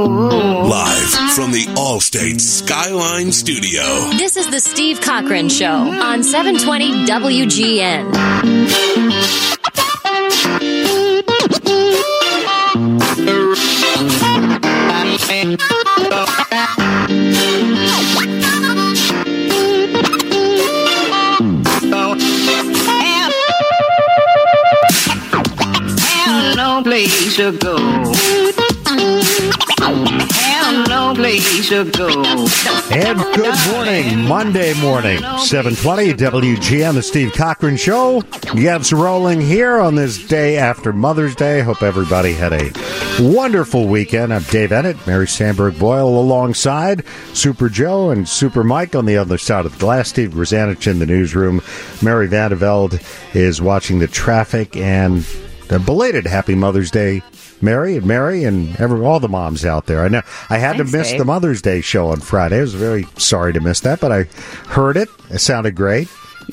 Live from the Allstate Skyline Studio. This is the Steve Cochran Show on 720 WGN. No place to go. No place to go. And good morning, Monday morning, 720 WGN, the Steve Cochran Show. Yev's rolling here on this day after Mother's Day. Hope everybody had a wonderful weekend. I'm Dave Ennett, Mary Sandberg Boyle alongside Super Joe and Super Mike on the other side of the glass. Steve Grzanich in the newsroom. Mary Vandeveld is watching the traffic, and a belated Happy Mother's Day, Mary and all the moms out there. I know I had to miss the Mother's Day show on Friday. I was very sorry to miss that, but I heard it. It sounded great.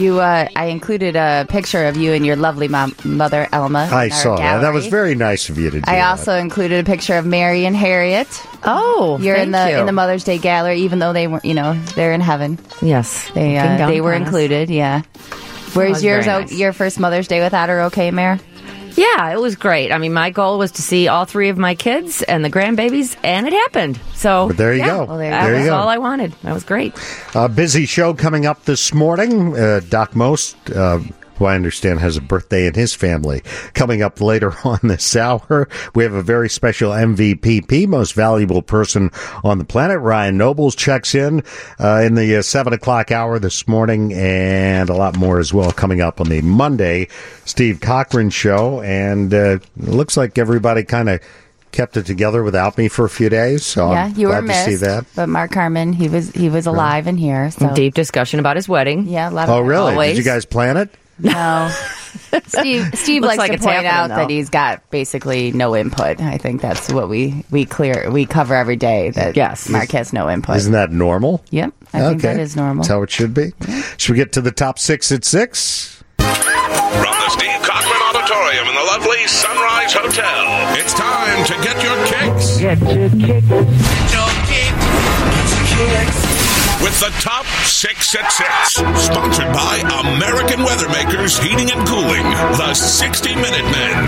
I included a picture of you and your lovely mother, Elma. I saw that. That was very nice of you to do. I also included a picture of Mary and Harriet. Oh, you're in the Mother's Day gallery, even though they were, they're in heaven. Yes, they were included. Yeah. Where's yours? Nice. Your first Mother's Day without her? Okay, Mary? Yeah, it was great. I mean, my goal was to see all three of my kids and the grandbabies, and it happened. So but there you go. Well, that was all I wanted. That was great. Busy show coming up this morning. Doc Most, who I understand has a birthday in his family, coming up later on this hour. We have a very special MVPP, most valuable person on the planet. Ryan Nobles checks in the 7 o'clock hour this morning, and a lot more as well coming up on the Monday Steve Cochran Show. And it looks like everybody kind of kept it together without me for a few days, so I'm glad to see that. But Mark Harmon, he was alive and here. So. Deep discussion about his wedding. Yeah, a lot of really? Always. Did you guys plan it? No. Steve likes to point out that he's got basically no input. I think that's what we cover every day, that Mark has no input. Isn't that normal? Yep, I think that is normal. That's how it should be. Yeah. Should we get to the top 6 at 6? From the Steve Cochran Auditorium in the lovely Sunrise Hotel, it's time to get your kicks. Get your kicks. Get your kicks. Get your kicks. With the top 6 at 6, sponsored by American Weathermakers Heating and Cooling, the 60-Minute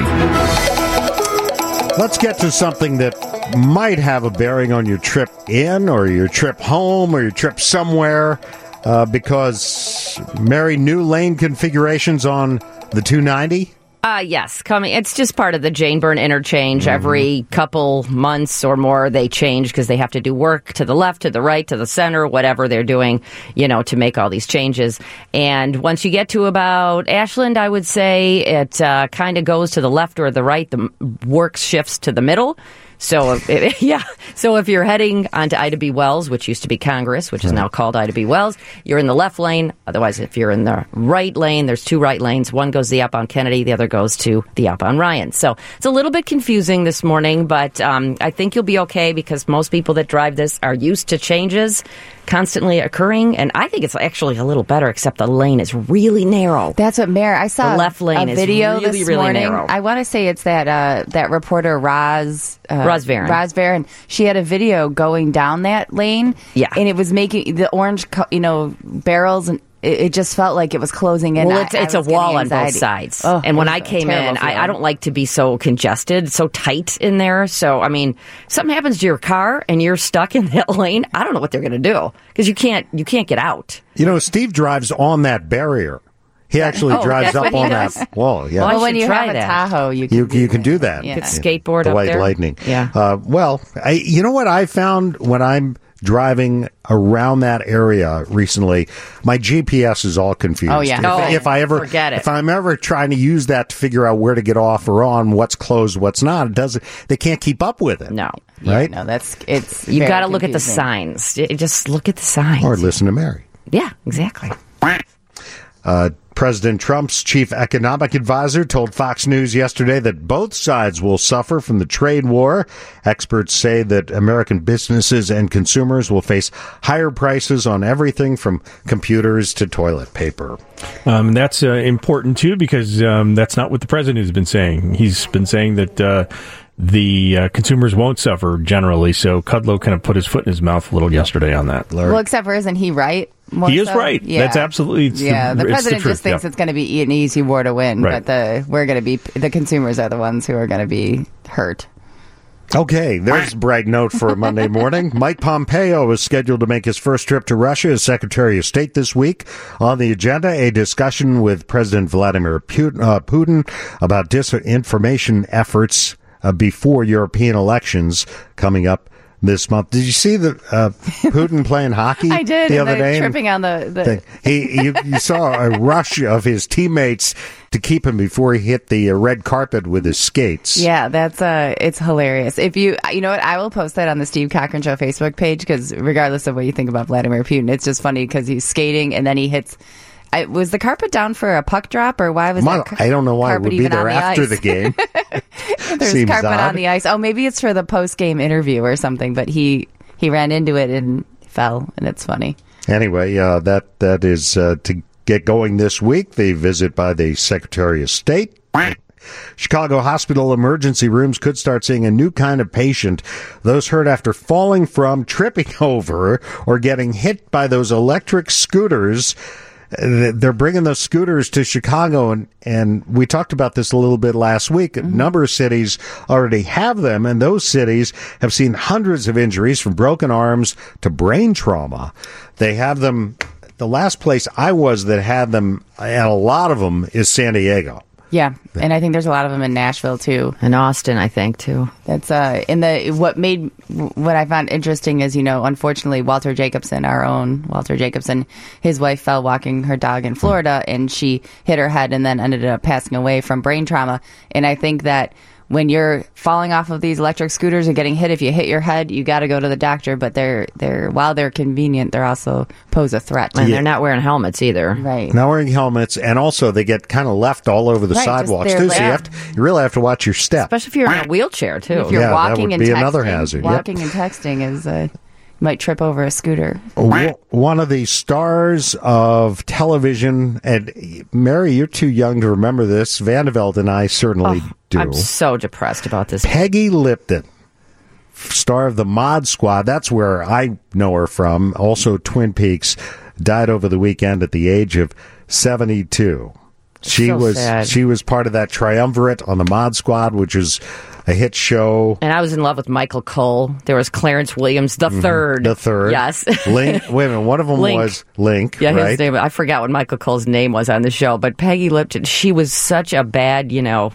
Men. Let's get to something that might have a bearing on your trip in, or your trip home, or your trip somewhere, because, Mary, new lane configurations on the 290? Yes, coming. It's just part of the Jane Byrne interchange. Mm-hmm. Every couple months or more, they change because they have to do work to the left, to the right, to the center, whatever they're doing, to make all these changes. And once you get to about Ashland, I would say it kind of goes to the left or the right. The work shifts to the middle. So, if you're heading onto Ida B. Wells, which used to be Congress, which is now called Ida B. Wells, you're in the left lane. Otherwise, if you're in the right lane, there's 2 right lanes. One goes the up on Kennedy, the other goes to the up on Ryan. So it's a little bit confusing this morning, but I think you'll be okay because most people that drive this are used to changes constantly occurring, and I think it's actually a little better, except the lane is really narrow. That's what Mary. I saw the left lane a video is really, this really morning. narrow. I want to say it's that reporter Roz Varon. She had a video going down that lane, and it was making the orange, barrels, and it just felt like it was closing in. Well, it's a wall on both sides. Oh, and when I came in, I don't like to be so congested, so tight in there. So, I mean, something happens to your car and you're stuck in that lane, I don't know what they're going to do because you can't get out. Steve drives on that barrier. He actually drives up on that wall. Yeah. Well, when you have a Tahoe, you can do that. You could skateboard the up White there. Lightning. Yeah. You know what I found when I'm driving around that area recently, my GPS is all confused. Oh, yeah. If I'm ever trying to use that to figure out where to get off or on, what's closed, what's not, they can't keep up with it. No. Right? Yeah, no, it's you've got to look at the signs. Just look at the signs. Or listen to Mary. Yeah, exactly. President Trump's chief economic advisor told Fox News yesterday that both sides will suffer from the trade war. Experts say that American businesses and consumers will face higher prices on everything from computers to toilet paper. That's important, too, because that's not what the president has been saying. He's been saying that the consumers won't suffer generally. So Kudlow kind of put his foot in his mouth a little yesterday on that. Well, except for, isn't he right? He is right. Yeah. That's absolutely the president just thinks it's going to be an easy war to win, right. But the consumers are the ones who are going to be hurt. Okay, there's a bright note for a Monday morning. Mike Pompeo is scheduled to make his first trip to Russia as Secretary of State this week. On the agenda, a discussion with President Vladimir Putin about disinformation efforts before European elections coming up this month. Did you see the Putin playing hockey? I did. The other day, tripping on the thing. You saw a rush of his teammates to keep him before he hit the red carpet with his skates. Yeah, that's it's hilarious. If you know what, I will post that on the Steve Cochran Show Facebook page, because regardless of what you think about Vladimir Putin, it's just funny because he's skating and then he hits. Was the carpet down for a puck drop, or why was that? I don't know why it would be there after the game. There's carpet on the ice. Oh, maybe it's for the post-game interview or something. But he ran into it and fell, and it's funny. Anyway, that is to get going this week. The visit by the Secretary of State. Chicago hospital emergency rooms could start seeing a new kind of patient, those hurt after falling from, tripping over, or getting hit by those electric scooters. They're bringing those scooters to Chicago, and we talked about this a little bit last week. A number of cities already have them, and those cities have seen hundreds of injuries from broken arms to brain trauma. They have them. The last place I was that had them, and a lot of them, is San Diego. Yeah, and I think there's a lot of them in Nashville too, and Austin, I think too. That's what I found interesting is, unfortunately, Walter Jacobson, our own Walter Jacobson, his wife fell walking her dog in Florida, and she hit her head and then ended up passing away from brain trauma. And I think that when you're falling off of these electric scooters and getting hit, if you hit your head, you got to go to the doctor. But they're while they're convenient, they also pose a threat. And they're not wearing helmets either. Right. Not wearing helmets, and also they get kind of left all over the sidewalks too. So you really have to watch your step, especially if you're in a wheelchair too. If you're walking that would and be texting, another hazard. Walking and texting is. Might trip over a scooter. One of the stars of television, and Mary, you're too young to remember this. Vandeveld and I certainly do. I'm so depressed about this. Peggy Lipton, star of the Mod Squad. That's where I know her from. Also, Twin Peaks, died over the weekend at the age of 72. She was part of that triumvirate on the Mod Squad, which is a hit show. And I was in love with Michael Cole. There was Clarence Williams, the third. The third. Yes. Link. Wait a minute. One of them was Link. Yeah, right? His name. I forgot what Michael Cole's name was on the show. But Peggy Lipton, she was such a bad,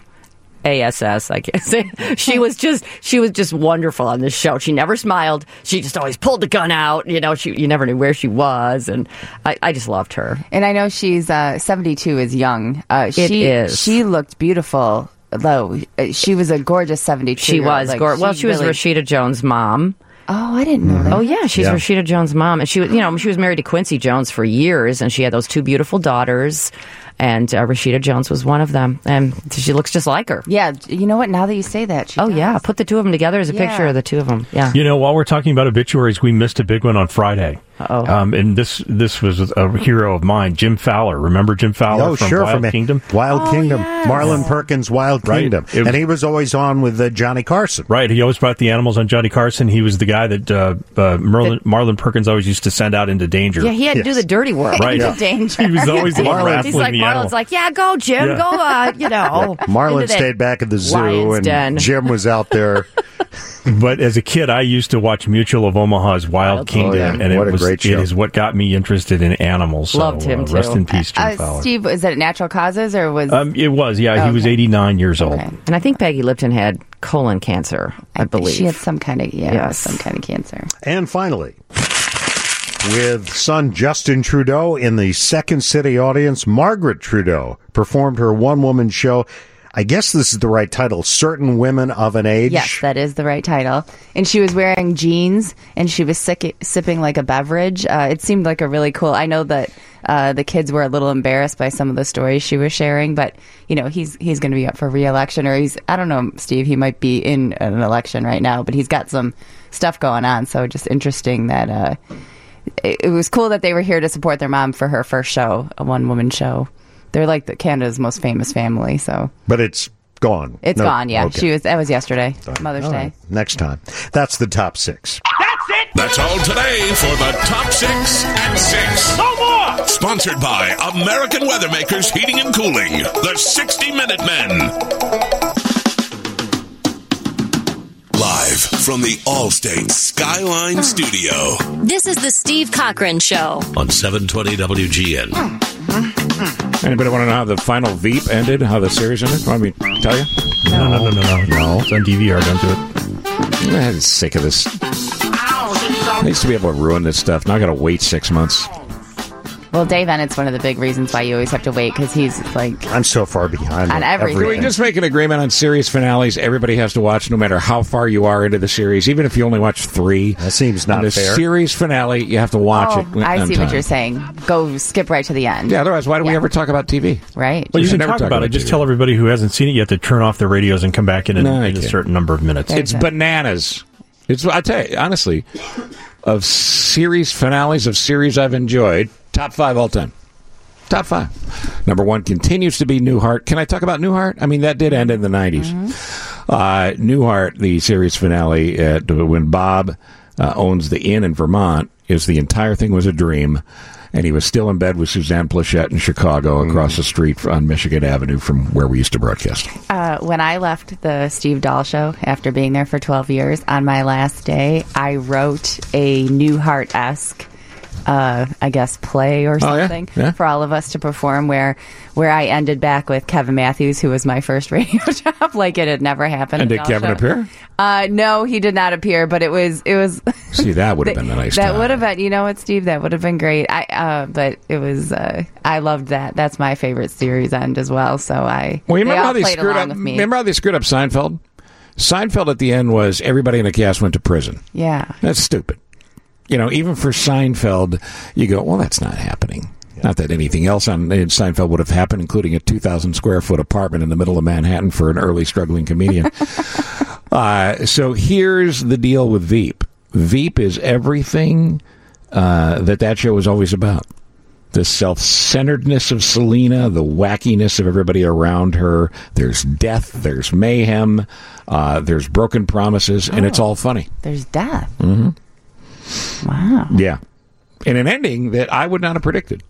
ASS, I guess. She was just wonderful on this show. She never smiled. She just always pulled the gun out. You never knew where she was, and I just loved her. And I know she's 72 is young. It is. She looked beautiful. Though she was a gorgeous 72. She was gorgeous. Well, she was Rashida Jones' mom. Oh, I didn't know that. Oh, yeah, she's Rashida Jones' mom, and she was married to Quincy Jones for years, and she had those two beautiful daughters. And Rashida Jones was one of them. And she looks just like her. Yeah. You know what? Now that you say that, she does. Yeah. Put the two of them together as a picture of the two of them. Yeah. While we're talking about obituaries, we missed a big one on Friday. And this was a hero of mine, Jim Fowler. Remember Jim Fowler from Wild Kingdom? Wild Kingdom. Yes. Marlon Perkins' Wild Kingdom. And he was always on with Johnny Carson. Right. He always brought the animals on Johnny Carson. He was the guy that Marlon Perkins always used to send out into danger. Yeah, he had to do the dirty work. Right. Into danger. He was always the one wrestling the animal. Marlon's like, yeah, go, Jim. Yeah. Go, Marlon stayed back at the zoo, and Jim was out there. But as a kid, I used to watch Mutual of Omaha's Wild Kingdom, and it is what got me interested in animals. Loved him too. Rest in peace, Jim Fowler. Steve, is that natural causes or was? It was. Yeah, he was 89 years old, and I think Peggy Lipton had colon cancer. I believe she had some kind of some kind of cancer. And finally, with son Justin Trudeau in the Second City audience, Margaret Trudeau performed her one-woman show. I guess this is the right title, Certain Women of an Age. Yes, that is the right title. And she was wearing jeans, and she was sipping like a beverage. It seemed like a really cool... I know that the kids were a little embarrassed by some of the stories she was sharing, but, he's going to be up for re-election, or I don't know, Steve, he might be in an election right now, but he's got some stuff going on, so just interesting that... It was cool that they were here to support their mom for her first show, a one-woman show. They're like Canada's most famous family, so. But it's gone. It's gone, yeah. Okay. That was yesterday, Mother's Day. Right. Next time. That's the top 6. That's it! That's all today for the Top 6 at 6. No more! Sponsored by American Weathermakers Heating and Cooling, the 60-Minute Men. Live from the Allstate Skyline Studio. This is the Steve Cochran Show. On 720 WGN. Anybody want to know how the final Veep ended? How the series ended? Want me to tell you? No. It's on DVR. Don't do it. I'm sick of this. I used to be able to ruin this stuff. Now I got to wait 6 months. Well, Dave Ennett's one of the big reasons why you always have to wait, because he's like... I'm so far behind on everything. Can we just make an agreement on series finales everybody has to watch, no matter how far you are into the series, even if you only watch 3? That seems not fair. The series finale, you have to watch it. I see what you're saying. Go skip right to the end. Yeah, otherwise, why do we ever talk about TV? Right. Well, you can talk about it. Just tell everybody who hasn't seen it yet to turn off their radios and come back in a certain number of minutes. It's bananas. I tell you, honestly, of series finales of series I've enjoyed, top 5 all time. Top 5. Number 1 continues to be Newhart. Can I talk about Newhart? I mean, that did end in the 90s. Mm-hmm. Newhart, the series finale, when Bob owns the inn in Vermont, the entire thing was a dream, and he was still in bed with Suzanne Plachette in Chicago across the street on Michigan Avenue from where we used to broadcast. When I left the Steve Dahl Show after being there for 12 years, on my last day, I wrote a Newhart-esque I guess, play or something for all of us to perform, where I ended back with Kevin Matthews, who was my first radio job, like it had never happened. And did Kevin appear? No, he did not appear, but it was. See, that would have been a nice That time. would have been, you know what, Steve, that would have been great. But it was, I loved that. That's my favorite series end as well. So you remember how they screwed up? Remember how they screwed up Seinfeld? Seinfeld at the end was everybody in the cast went to prison. Yeah. That's stupid. You know, even for Seinfeld, you go, well, that's not happening. Yeah. Not that anything else on Seinfeld would have happened, including a 2,000 square foot apartment in the middle of Manhattan for an early struggling comedian. So here's the deal with Veep. Veep is everything that show was always about. The self-centeredness of Selena, the wackiness of everybody around her. There's death, there's mayhem, there's broken promises, and it's all funny. There's death. Mm-hmm. Wow. Yeah. And an ending that I would not have predicted.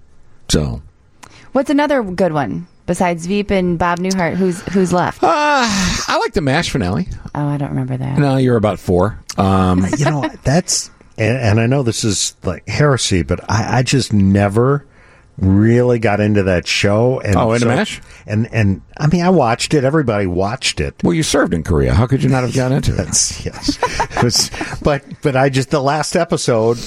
So. What's another good one besides Veep and Bob Newhart? Who's left? I like the MASH finale. Oh, I don't remember that. No, you're about 4. That's... And I know this is like heresy, but I just never really got into that show. And into MASH? And I mean, I watched it. Everybody watched it. Well, you served in Korea. How could you not have gotten into it? Yes. But I just, the last episode,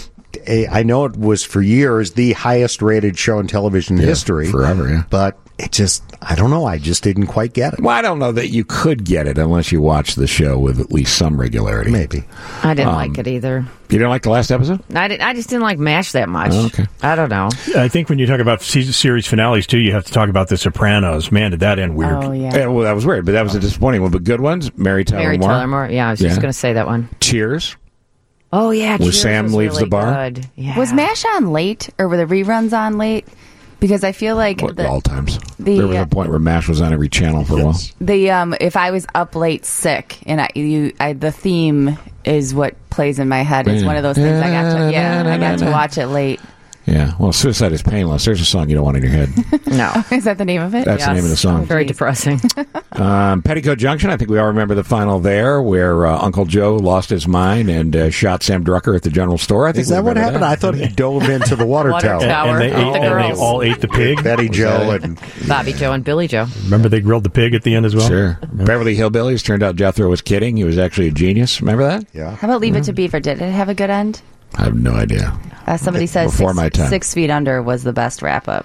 I know it was for years the highest rated show in television history. Forever, yeah. But it just, I don't know. I just didn't quite get it. Well, I don't know that you could get it unless you watch the show with at least some regularity. Maybe. I didn't like it either. You didn't like the last episode? I just didn't like MASH that much. Oh, okay. I don't know. I think when you talk about series finales, too, you have to talk about The Sopranos. Man, did that end weird. Oh, yeah. Well, that was weird, but that was a disappointing one. But good ones, Mary Tyler Moore. Yeah, I was just going to say that one. Cheers. Oh, yeah. Where Sam leaves really the bar. Good. Yeah. Was MASH on late, or were the reruns on late? Because I feel like all times. There was a point where MASH was on every channel for a while. If I was up late sick and the theme is what plays in my head. It's one of those things I got to watch it late. Yeah, well, Suicide is Painless. There's a song you don't want in your head. No. Is that the name of it? That's the name of the song. Very depressing. Petticoat Junction, I think we all remember the final there, where Uncle Joe lost his mind and shot Sam Drucker at the general store. I think is that what happened? I thought he dove into the water tower. And they all ate the pig? Betty Joe and... Bobby Joe and Billy Joe. Remember they grilled the pig at the end as well? Sure. Yeah. Beverly Hillbillies, turned out Jethro was kidding. He was actually a genius. Remember that? Yeah. How about Leave It to Beaver? Did it have a good end? I have no idea. Somebody says Before my time. 6 Feet Under was the best wrap-up.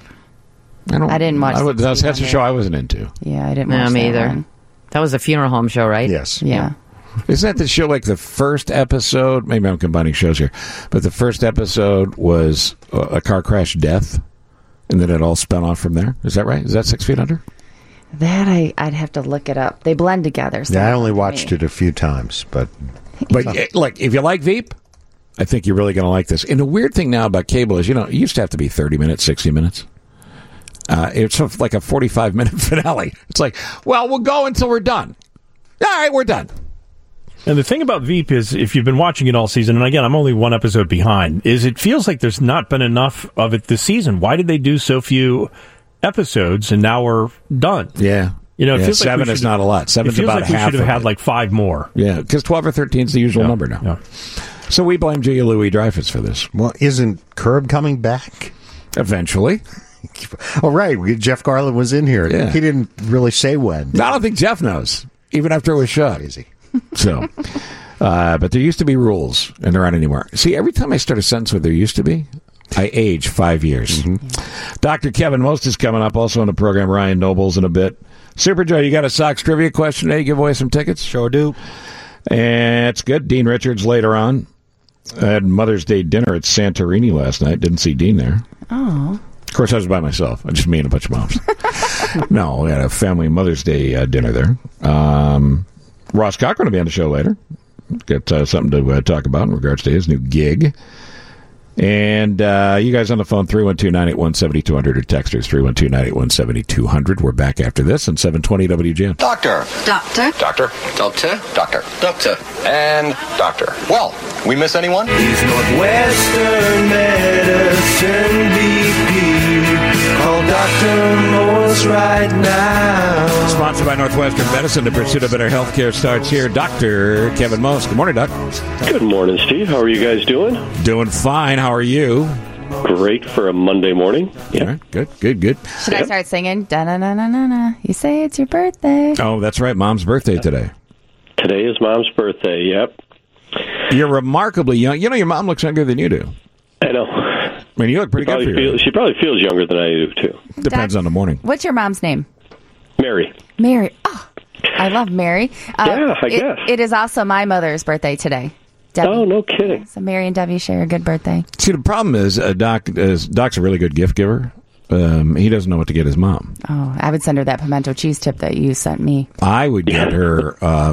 I didn't watch That's a show I wasn't into. Yeah, I didn't watch me that either. one. That was a funeral home show, right? Yes. Yeah. Isn't that the show, like the first episode? Maybe I'm combining shows here. But the first episode was a car crash death, and then it all spun off from there. Is that right? Is that 6 Feet Under? That I'd have to look it up. They blend together. Yeah, I only watched it a few times, but look, if you like Veep, I think you're really going to like this. And the weird thing now about cable is, it used to have to be 30 minutes, 60 minutes. It's sort of like a 45-minute finale. It's like, well, we'll go until we're done. All right, we're done. And the thing about Veep is, if you've been watching it all season, and again, I'm only one episode behind, is it feels like there's not been enough of it this season. Why did they do so few episodes, and now we're done? Yeah. You know, it feels 7 is not a lot. 7's about like half. We should have had like 5 more. Yeah, because 12 or 13 is the usual number now. Yeah. So we blame Julia Louis-Dreyfus for this. Well, isn't Curb coming back? Eventually. Oh, right. Jeff Garland was in here. Yeah. He didn't really say when. I don't think Jeff knows, even after it was shot. Easy. So, but there used to be rules, and there aren't anymore. See, every time I start a sentence with there used to be, I age 5 years. Mm-hmm. Dr. Kevin Most is coming up, also on the program. Ryan Nobles in a bit. Super Joe, you got a Sox trivia question today? Give away some tickets? Sure do. And it's good. Dean Richards later on. I had Mother's Day dinner at Santorini last night. Didn't see Dean there. Oh. Of course, I was by myself. Just me and a bunch of moms. No, we had a family Mother's Day dinner there. Ross Cochran will be on the show later. Got something to talk about in regards to his new gig. And you guys on the phone, 312-981-7200 or texters, 312-981-7200. We're back after this on 720 WGN. Doctor. Doctor. Doctor. Doctor. Doctor. Doctor. And doctor. Well, we miss anyone? He's Northwestern Medicine BP. Call Dr. Morse right now. Sponsored by Northwestern Medicine. The pursuit of better health care starts here. Dr. Kevin Most. Good morning, Doc. Good morning, Steve. How are you guys doing? Doing fine. How are you? Great for a Monday morning. Yeah. Right. Good. Should I start singing? Da-na-na-na-na-na. You say it's your birthday. Oh, that's right. Mom's birthday today. Today is Mom's birthday, yep. You're remarkably young. You know, your mom looks younger than you do. I know. I mean, you look pretty good for you. She probably feels younger than I do, too. Depends on the morning. What's your mom's name? Mary. Mary. Oh, I love Mary. Yeah, I guess. It is also my mother's birthday today. Debbie. Oh, no kidding. So Mary and Debbie share a good birthday. See, the problem is Doc's a really good gift giver. He doesn't know what to get his mom. Oh, I would send her that pimento cheese tip that you sent me. I would get her,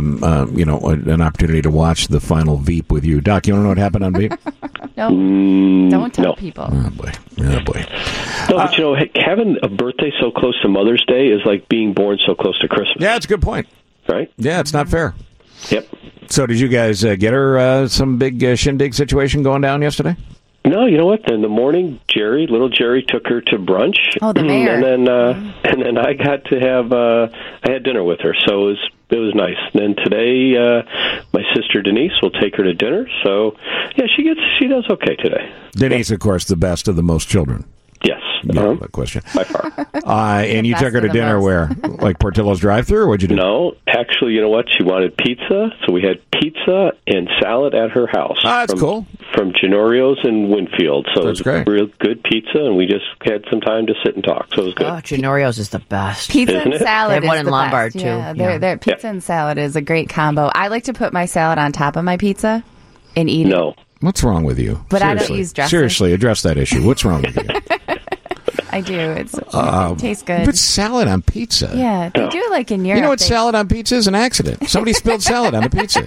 an opportunity to watch the final Veep with you. Doc, you want to know what happened on Veep? No, don't tell people. Oh, boy. No, but having a birthday so close to Mother's Day is like being born so close to Christmas. Yeah, it's a good point. Right? Yeah, it's not fair. Yep. So did you guys get her some big shindig situation going down yesterday? No, you know what? In the morning, little Jerry took her to brunch. Oh, the mayor. And then I got to have I had dinner with her, so it was nice. And then today, my sister Denise will take her to dinner. So yeah, she does okay today. Denise, of course, the best of the most children. Yes. No question. By far. And you took her to dinner where? Like Portillo's drive-thru, or what'd you do? No, actually, you know what? She wanted pizza, so we had pizza and salad at her house. That's cool. From Ginorio's in Winfield. So that's great. Real good pizza, and we just had some time to sit and talk, so it was good. Oh, Ginorio's is the best. Pizza and salad is one in the Lombard, best. too. Yeah, pizza and salad is a great combo. I like to put my salad on top of my pizza and eat it. No. What's wrong with you? But Seriously. I don't use dressing. Seriously, address that issue. What's wrong with you? I do. It tastes good. But salad on pizza. Yeah, they do it like in Europe. You know what salad on pizza is? An accident. Somebody spilled salad on the pizza.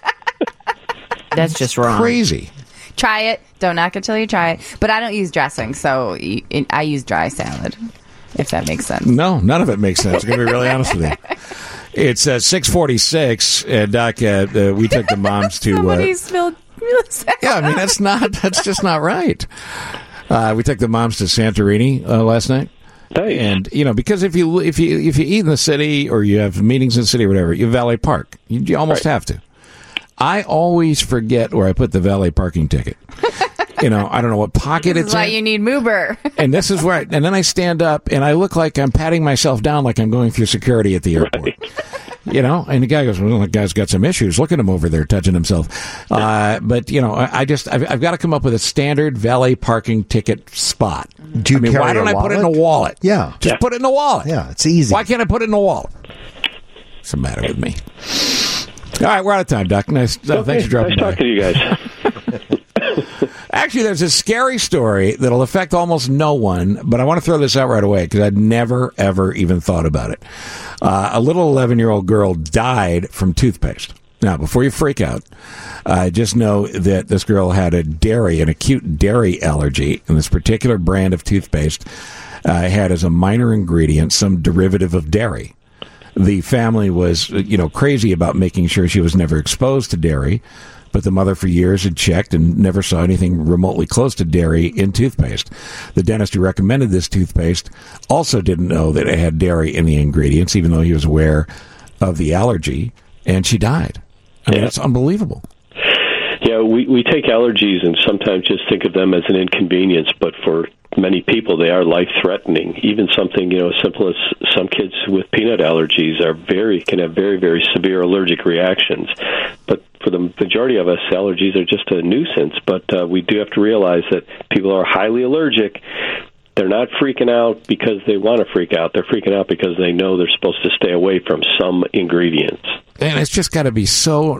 That's just wrong. Crazy. Try it. Don't knock it till you try it. But I don't use dressing, so I use dry salad, if that makes sense. No, none of it makes sense. I'm going to be really honest with you. It's 6:46, Doc. We took the moms to. Somebody spilled salad. Yeah, I mean that's just not right. We took the moms to Santorini last night. Nice. And because if you eat in the city or you have meetings in the city or whatever, you valet park. You almost have to. I always forget where I put the valet parking ticket. I don't know what pocket this it's is why in. you need Muber. And this is where and then I stand up and I look like I'm patting myself down like I'm going through security at the airport. Right. And the guy goes, well, the guy's got some issues. Look at him over there touching himself. But, I've got to come up with a standard valet parking ticket spot. Why don't I put it in a wallet? Yeah. Just put it in a wallet. Yeah, it's easy. Why can't I put it in a wallet? What's the matter with me? All right, we're out of time, Doc. Nice. Thanks for dropping by. Nice talking to you guys. Actually, there's a scary story that'll affect almost no one, but I want to throw this out right away because I'd never, ever even thought about it. A little 11-year-old girl died from toothpaste. Now, before you freak out, just know that this girl had an acute dairy allergy, and this particular brand of toothpaste had as a minor ingredient some derivative of dairy. The family was, crazy about making sure she was never exposed to dairy, but the mother for years had checked and never saw anything remotely close to dairy in toothpaste. The dentist who recommended this toothpaste also didn't know that it had dairy in the ingredients, even though he was aware of the allergy, and she died. I mean, that's unbelievable. Yeah, we take allergies and sometimes just think of them as an inconvenience, but for many people, they are life-threatening. Even something, as simple as some kids with peanut allergies can have very, very severe allergic reactions. But for the majority of us, allergies are just a nuisance. But we do have to realize that people are highly allergic. They're not freaking out because they want to freak out. They're freaking out because they know they're supposed to stay away from some ingredients. And it's just got to be so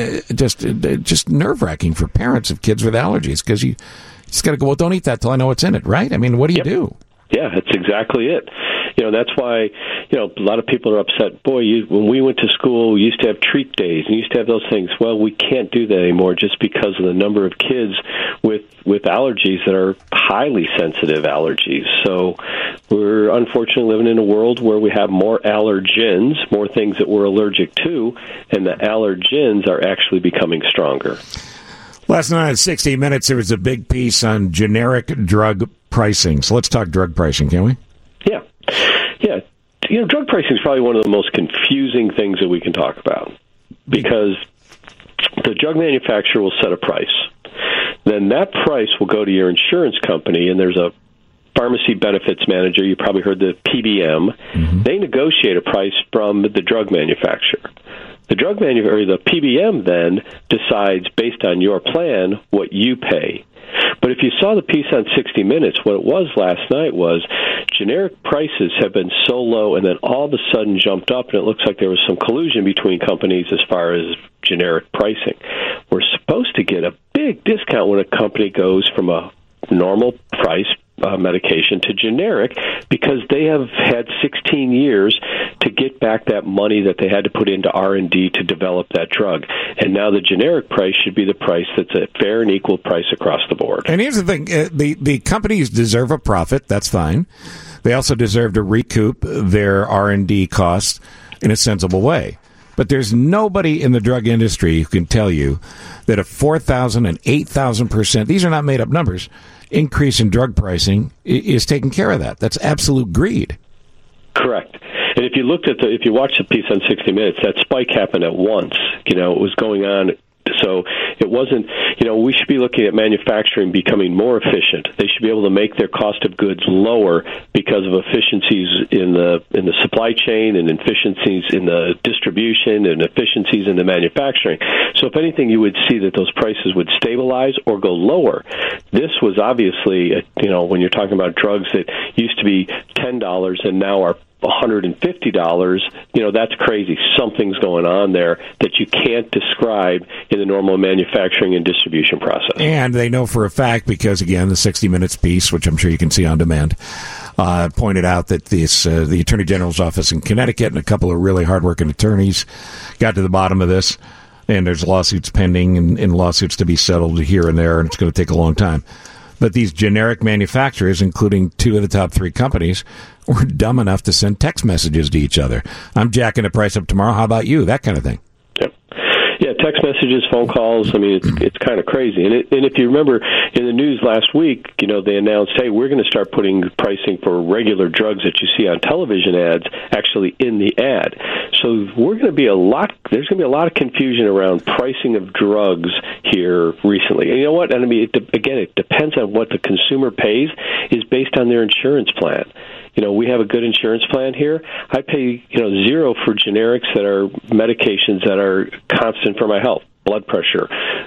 just nerve-wracking for parents of kids with allergies, because you just got to go, well, don't eat that till I know what's in it, right? I mean, what do you do? Yeah, that's exactly it. That's why, a lot of people are upset. Boy, when we went to school, we used to have treat days and used to have those things. Well, we can't do that anymore just because of the number of kids with allergies that are highly sensitive allergies. So we're unfortunately living in a world where we have more allergens, more things that we're allergic to, and the allergens are actually becoming stronger. Last night at 60 Minutes, there was a big piece on generic drug pricing. So let's talk drug pricing, can we? Yeah. Drug pricing is probably one of the most confusing things that we can talk about, because the drug manufacturer will set a price. Then that price will go to your insurance company, and there's a pharmacy benefits manager. You probably heard the PBM. Mm-hmm. They negotiate a price from the drug manufacturer. The the PBM then decides, based on your plan, what you pay. But if you saw the piece on 60 Minutes, what it was last night was generic prices have been so low and then all of a sudden jumped up, and it looks like there was some collusion between companies as far as generic pricing. We're supposed to get a big discount when a company goes from a normal price medication to generic, because they have had 16 years to get back that money that they had to put into R&D to develop that drug. And now the generic price should be the price that's a fair and equal price across the board. And here's the thing. The companies deserve a profit. That's fine. They also deserve to recoup their R&D costs in a sensible way. But there's nobody in the drug industry who can tell you that a 4,000 and 8,000%, these are not made-up numbers, increase in drug pricing is taking care of that. That's absolute greed. Correct. And if you watched the piece on 60 Minutes, that spike happened at once. It was going on. So it wasn't, we should be looking at manufacturing becoming more efficient. They should be able to make their cost of goods lower because of efficiencies in the supply chain and efficiencies in the distribution and efficiencies in the manufacturing. So if anything, you would see that those prices would stabilize or go lower. This was obviously, when you're talking about drugs that used to be $10 and now are $150, that's crazy. Something's going on there that you can't describe in the normal manufacturing and distribution process. And they know for a fact, because, again, the 60 Minutes piece, which I'm sure you can see on demand, pointed out that the Attorney General's office in Connecticut and a couple of really hardworking attorneys got to the bottom of this, and there's lawsuits pending and lawsuits to be settled here and there, and it's going to take a long time. But these generic manufacturers, including two of the top three companies, were dumb enough to send text messages to each other. I'm jacking the price up tomorrow. How about you? That kind of thing. Yep. Yeah, text messages, phone calls. I mean, it's kind of crazy. And if you remember in the news last week, they announced, hey, we're going to start putting pricing for regular drugs that you see on television ads actually in the ad. So there's going to be a lot of confusion around pricing of drugs here recently. And you know what? I mean, it depends on what the consumer pays is based on their insurance plan. We have a good insurance plan here. I pay, zero for generics that are medications that are constant for my health, blood pressure,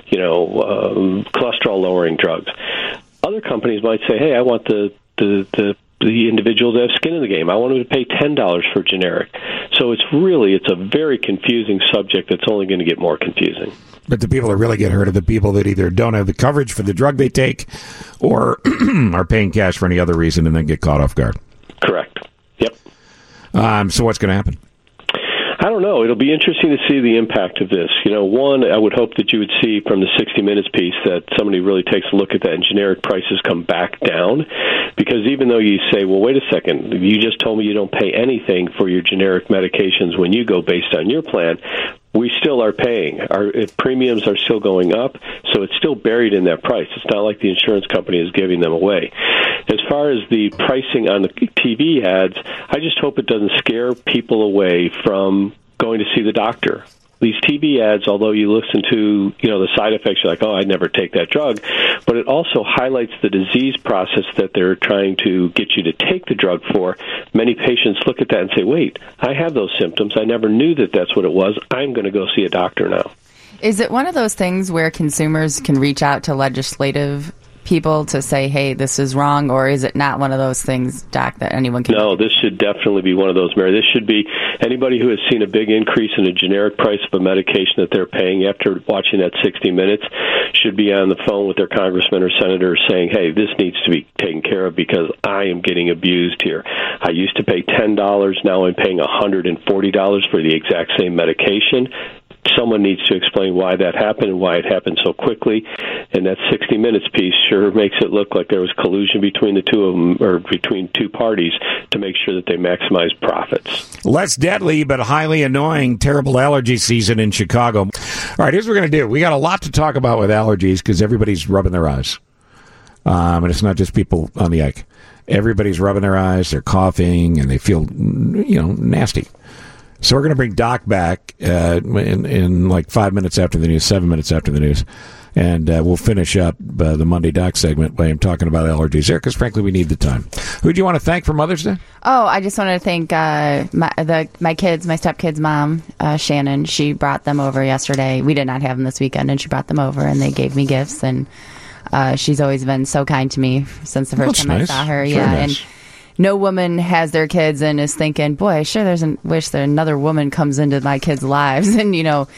cholesterol-lowering drugs. Other companies might say, hey, I want the individual to have skin in the game. I want them to pay $10 for generic. So it's a very confusing subject that's only going to get more confusing. But the people that really get hurt are the people that either don't have the coverage for the drug they take or are paying cash for any other reason and then get caught off guard. Correct. Yep. So what's going to happen? I don't know. It'll be interesting to see the impact of this. One, I would hope that you would see from the 60 Minutes piece that somebody really takes a look at that and generic prices come back down. Because even though you say, well, wait a second, you just told me you don't pay anything for your generic medications when you go based on your plan, we still are paying. Our premiums are still going up, so it's still buried in that price. It's not like the insurance company is giving them away. As far as the pricing on the TV ads, I just hope it doesn't scare people away from going to see the doctor. These TV ads, although you listen to, the side effects, you're like, oh, I'd never take that drug. But it also highlights the disease process that they're trying to get you to take the drug for. Many patients look at that and say, wait, I have those symptoms. I never knew that that's what it was. I'm going to go see a doctor now. Is it one of those things where consumers can reach out to legislative people to say, hey, this is wrong, or is it not one of those things, Doc, that anyone can... No, this should definitely be one of those, Mary. This should be anybody who has seen a big increase in a generic price of a medication that they're paying after watching that 60 Minutes should be on the phone with their congressman or senator saying, hey, this needs to be taken care of because I am getting abused here. I used to pay $10, now I'm paying $140 for the exact same medication. Someone needs to explain why that happened and why it happened so quickly. And that 60 Minutes piece sure makes it look like there was collusion between the two of them, or between two parties, to make sure that they maximize profits. Less deadly but highly annoying, terrible allergy season in Chicago. All right, here's what we're going to do. We got a lot to talk about with allergies because everybody's rubbing their eyes. And it's not just people on the Ike. Everybody's rubbing their eyes, they're coughing, and they feel, nasty. So we're going to bring Doc back in like 5 minutes after the news, 7 minutes after the news. And we'll finish up the Monday Doc segment by him talking about allergies there, because frankly, we need the time. Who do you want to thank for Mother's Day? Oh, I just want to thank my kids, my stepkids' mom, Shannon. She brought them over yesterday. We did not have them this weekend, and she brought them over, and they gave me gifts. And she's always been so kind to me since the first time I saw her. Very nice. And no woman has their kids and is thinking, boy, I sure wish that another woman comes into my kids' lives and,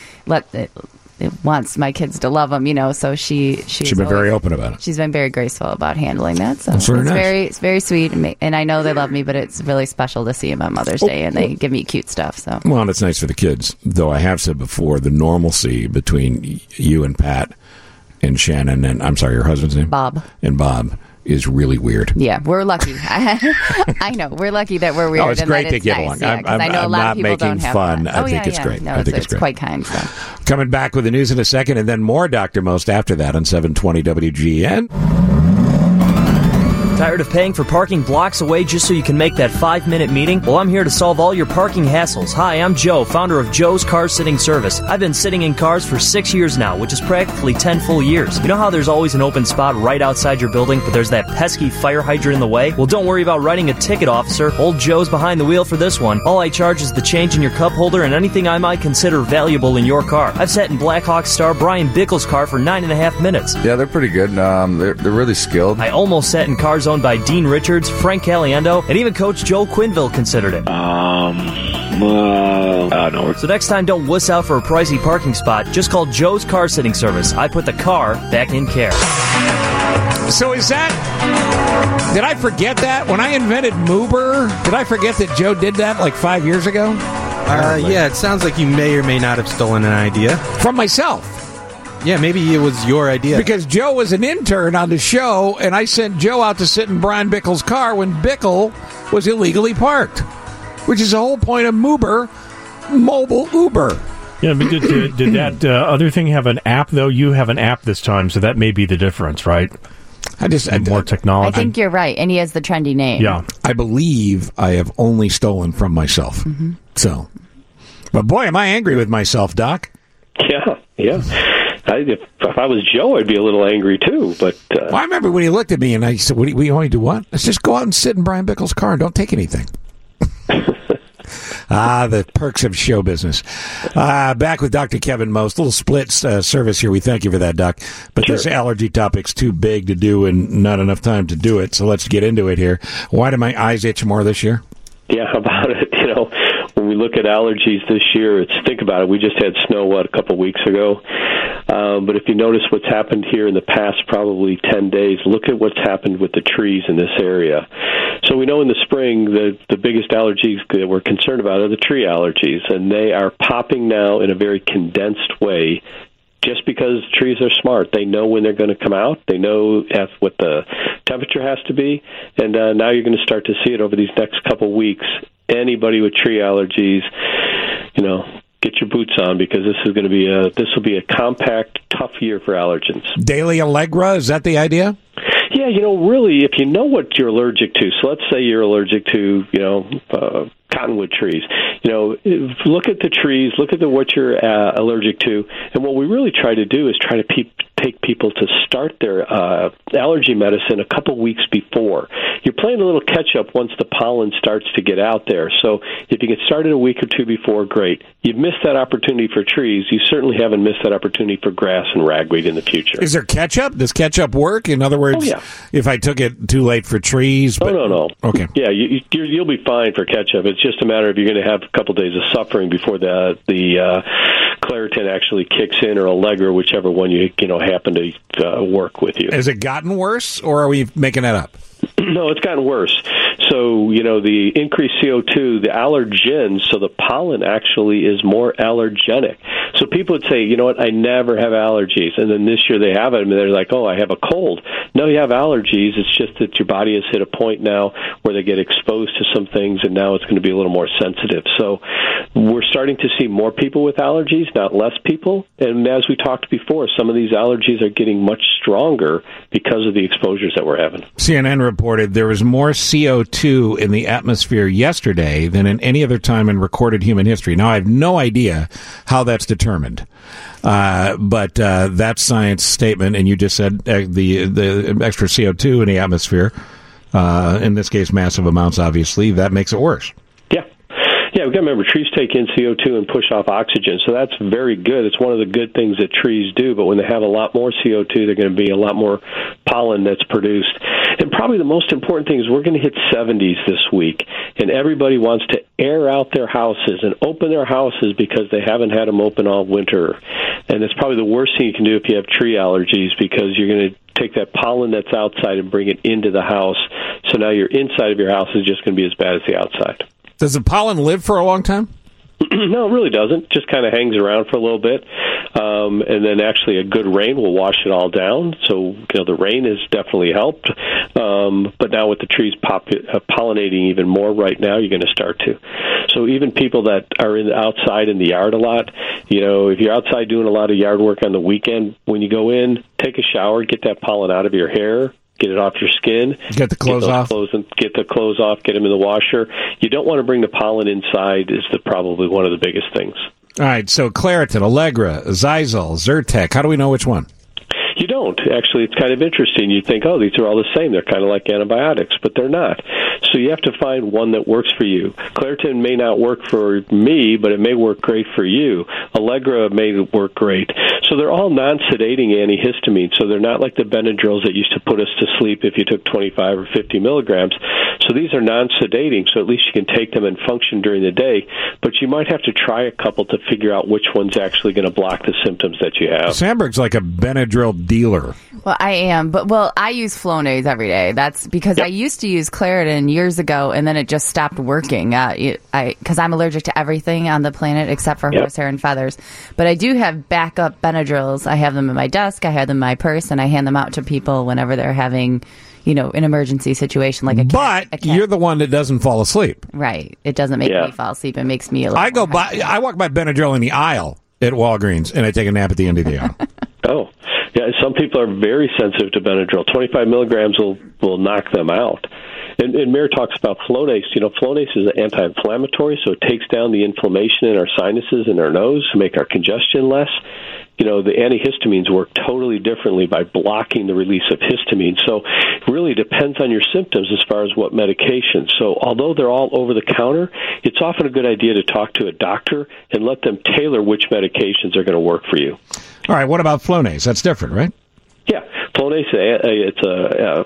it wants my kids to love them, So she's been very open about it. She's been very graceful about handling that. So it's it's very sweet. And I know they love me, but it's really special to see them on Mother's Day, and they give me cute stuff. So well, and it's nice for the kids, though I have said before, the normalcy between you and Pat and Shannon and, I'm sorry, your husband's name? Bob. And Bob is really weird. Yeah, we're lucky. I know. We're lucky that we're weird. Oh, it's great to get along. Yeah, I know a lot of people don't have fun. That. I think it's great. No, I think it's great. quite kind. So. Coming back with the news in a second, and then more Dr. Most after that on 720 WGN. Tired of paying for parking blocks away just so you can make that 5-minute meeting? Well, I'm here to solve all your parking hassles. Hi, I'm Joe, founder of Joe's Car Sitting Service. I've been sitting in cars for 6 years now, which is practically 10 full years. You know how there's always an open spot right outside your building, but there's that pesky fire hydrant in the way? Well, don't worry about writing a ticket, officer. Old Joe's behind the wheel for this one. All I charge is the change in your cup holder and anything I might consider valuable in your car. I've sat in Blackhawk star Brian Bickle's car for 9.5 minutes. Yeah, they're pretty good. They're really skilled. I almost sat in cars owned by Dean Richards, Frank Caliendo, and even Coach Joe Quinville considered it. No. So next time, don't wuss out for a pricey parking spot. Just call Joe's Car Sitting Service. I put the car back in care. So is that... Did I forget that? When I invented Moober, did I forget that Joe did that like 5 years ago? Yeah, it sounds like you may or may not have stolen an idea. From myself. Yeah, maybe it was your idea. Because Joe was an intern on the show, and I sent Joe out to sit in Brian Bickle's car when Bickle was illegally parked, which is the whole point of Moober, mobile Uber. Yeah, but did that other thing have an app, though? You have an app this time, so that may be the difference, right? More technology. I think you're right, and he has the trendy name. Yeah. I believe I have only stolen from myself. Mm-hmm. So, but boy, am I angry with myself, Doc. Yeah. If I was Joe, I'd be a little angry, too. But well, I remember when he looked at me and I said, we want to do what? Let's just go out and sit in Brian Bickle's car and don't take anything. The perks of show business. Back with Dr. Kevin Most. A little split service here. We thank you for that, Doc. But This allergy topic's too big to do and not enough time to do it. So let's get into it here. Why do my eyes itch more this year? Yeah, how about it? When we look at allergies this year, think about it. We just had snow, a couple weeks ago? But if you notice what's happened here in the past probably 10 days, look at what's happened with the trees in this area. So we know in the spring the biggest allergies that we're concerned about are the tree allergies, and they are popping now in a very condensed way. Just because trees are smart, they know when they're going to come out. They know what the temperature has to be, and now you're going to start to see it over these next couple weeks. Anybody with tree allergies, get your boots on, because this will be a compact, tough year for allergens. Daily Allegra, is that the idea? Yeah, really, if you know what you're allergic to, so let's say you're allergic to, cottonwood trees. Look at the trees, look at what you're allergic to, and what we really try to do is try to take people to start their allergy medicine a couple weeks before. You're playing a little catch-up once the pollen starts to get out there. So if you get started a week or two before, great. You've missed that opportunity for trees. You certainly haven't missed that opportunity for grass and ragweed in the future. Is there catch-up? Does catch-up work? In other words, if I took it too late for trees? But... No. Okay. Yeah, you'll be fine for catch-up. It's just a matter of you're going to have a couple days of suffering before the Claritin actually kicks in, or Allegra, whichever one you happen to work with you. Has it gotten worse, or are we making that up? No, it's gotten worse. So, the increased CO2, the allergens, so the pollen actually is more allergenic. So people would say, I never have allergies. And then this year they have it, and they're like, I have a cold. No, you have allergies. It's just that your body has hit a point now where they get exposed to some things, and now it's going to be a little more sensitive. So we're starting to see more people with allergies, not less people. And as we talked before, some of these allergies are getting much stronger because of the exposures that we're having. CNN reported there was more CO2 in the atmosphere yesterday than in any other time in recorded human history. Now, I have no idea how that's determined, but that's science statement, and you just said the extra CO2 in the atmosphere, in this case massive amounts, obviously, that makes it worse. Yeah, we've got to remember, trees take in CO2 and push off oxygen, so that's very good. It's one of the good things that trees do, but when they have a lot more CO2, they're going to be a lot more pollen that's produced. And probably the most important thing is we're going to hit 70s this week, and everybody wants to air out their houses and open their houses because they haven't had them open all winter. And it's probably the worst thing you can do if you have tree allergies, because you're going to take that pollen that's outside and bring it into the house, so now your inside of your house is just going to be as bad as the outside. Does the pollen live for a long time? No, it really doesn't. Just kind of hangs around for a little bit. And then actually a good rain will wash it all down. So, the rain has definitely helped. But now with the trees pollinating even more right now, you're going to start to. So even people that are outside in the yard a lot, if you're outside doing a lot of yard work on the weekend, when you go in, take a shower, get that pollen out of your hair, get it off your skin. Get the clothes off. Get the clothes off, get them in the washer. You don't want to bring the pollen inside is probably one of the biggest things. All right, so Claritin, Allegra, Zizal, Zyrtec, how do we know which one? You don't. Actually, it's kind of interesting. You think, these are all the same. They're kind of like antibiotics, but they're not. So you have to find one that works for you. Claritin may not work for me, but it may work great for you. Allegra may work great. So they're all non-sedating antihistamines, so they're not like the Benadryls that used to put us to sleep if you took 25 or 50 milligrams. So these are non-sedating, so at least you can take them and function during the day, but you might have to try a couple to figure out which one's actually going to block the symptoms that you have. Sandberg's like a Benadryl dealer. Well, I am, but I use Flonase every day. That's because I used to use Claritin years ago, and then it just stopped working. Because I'm allergic to everything on the planet except for horsehair and feathers. But I do have backup Benadryls. I have them in my desk. I have them in my purse, and I hand them out to people whenever they're having, an emergency situation like a cat. But you're the one that doesn't fall asleep, right? It doesn't make me fall asleep. It makes me a little. I walk by Benadryl in the aisle at Walgreens, and I take a nap at the end of the aisle. Oh. Yeah, some people are very sensitive to Benadryl. 25 milligrams will knock them out. And Mayor talks about Flonase. Flonase is an anti-inflammatory, so it takes down the inflammation in our sinuses and our nose to make our congestion less. The antihistamines work totally differently by blocking the release of histamine. So it really depends on your symptoms as far as what medication. So although they're all over the counter, it's often a good idea to talk to a doctor and let them tailor which medications are going to work for you. All right, what about Flonase? That's different, right? Yeah, Flonase, it's a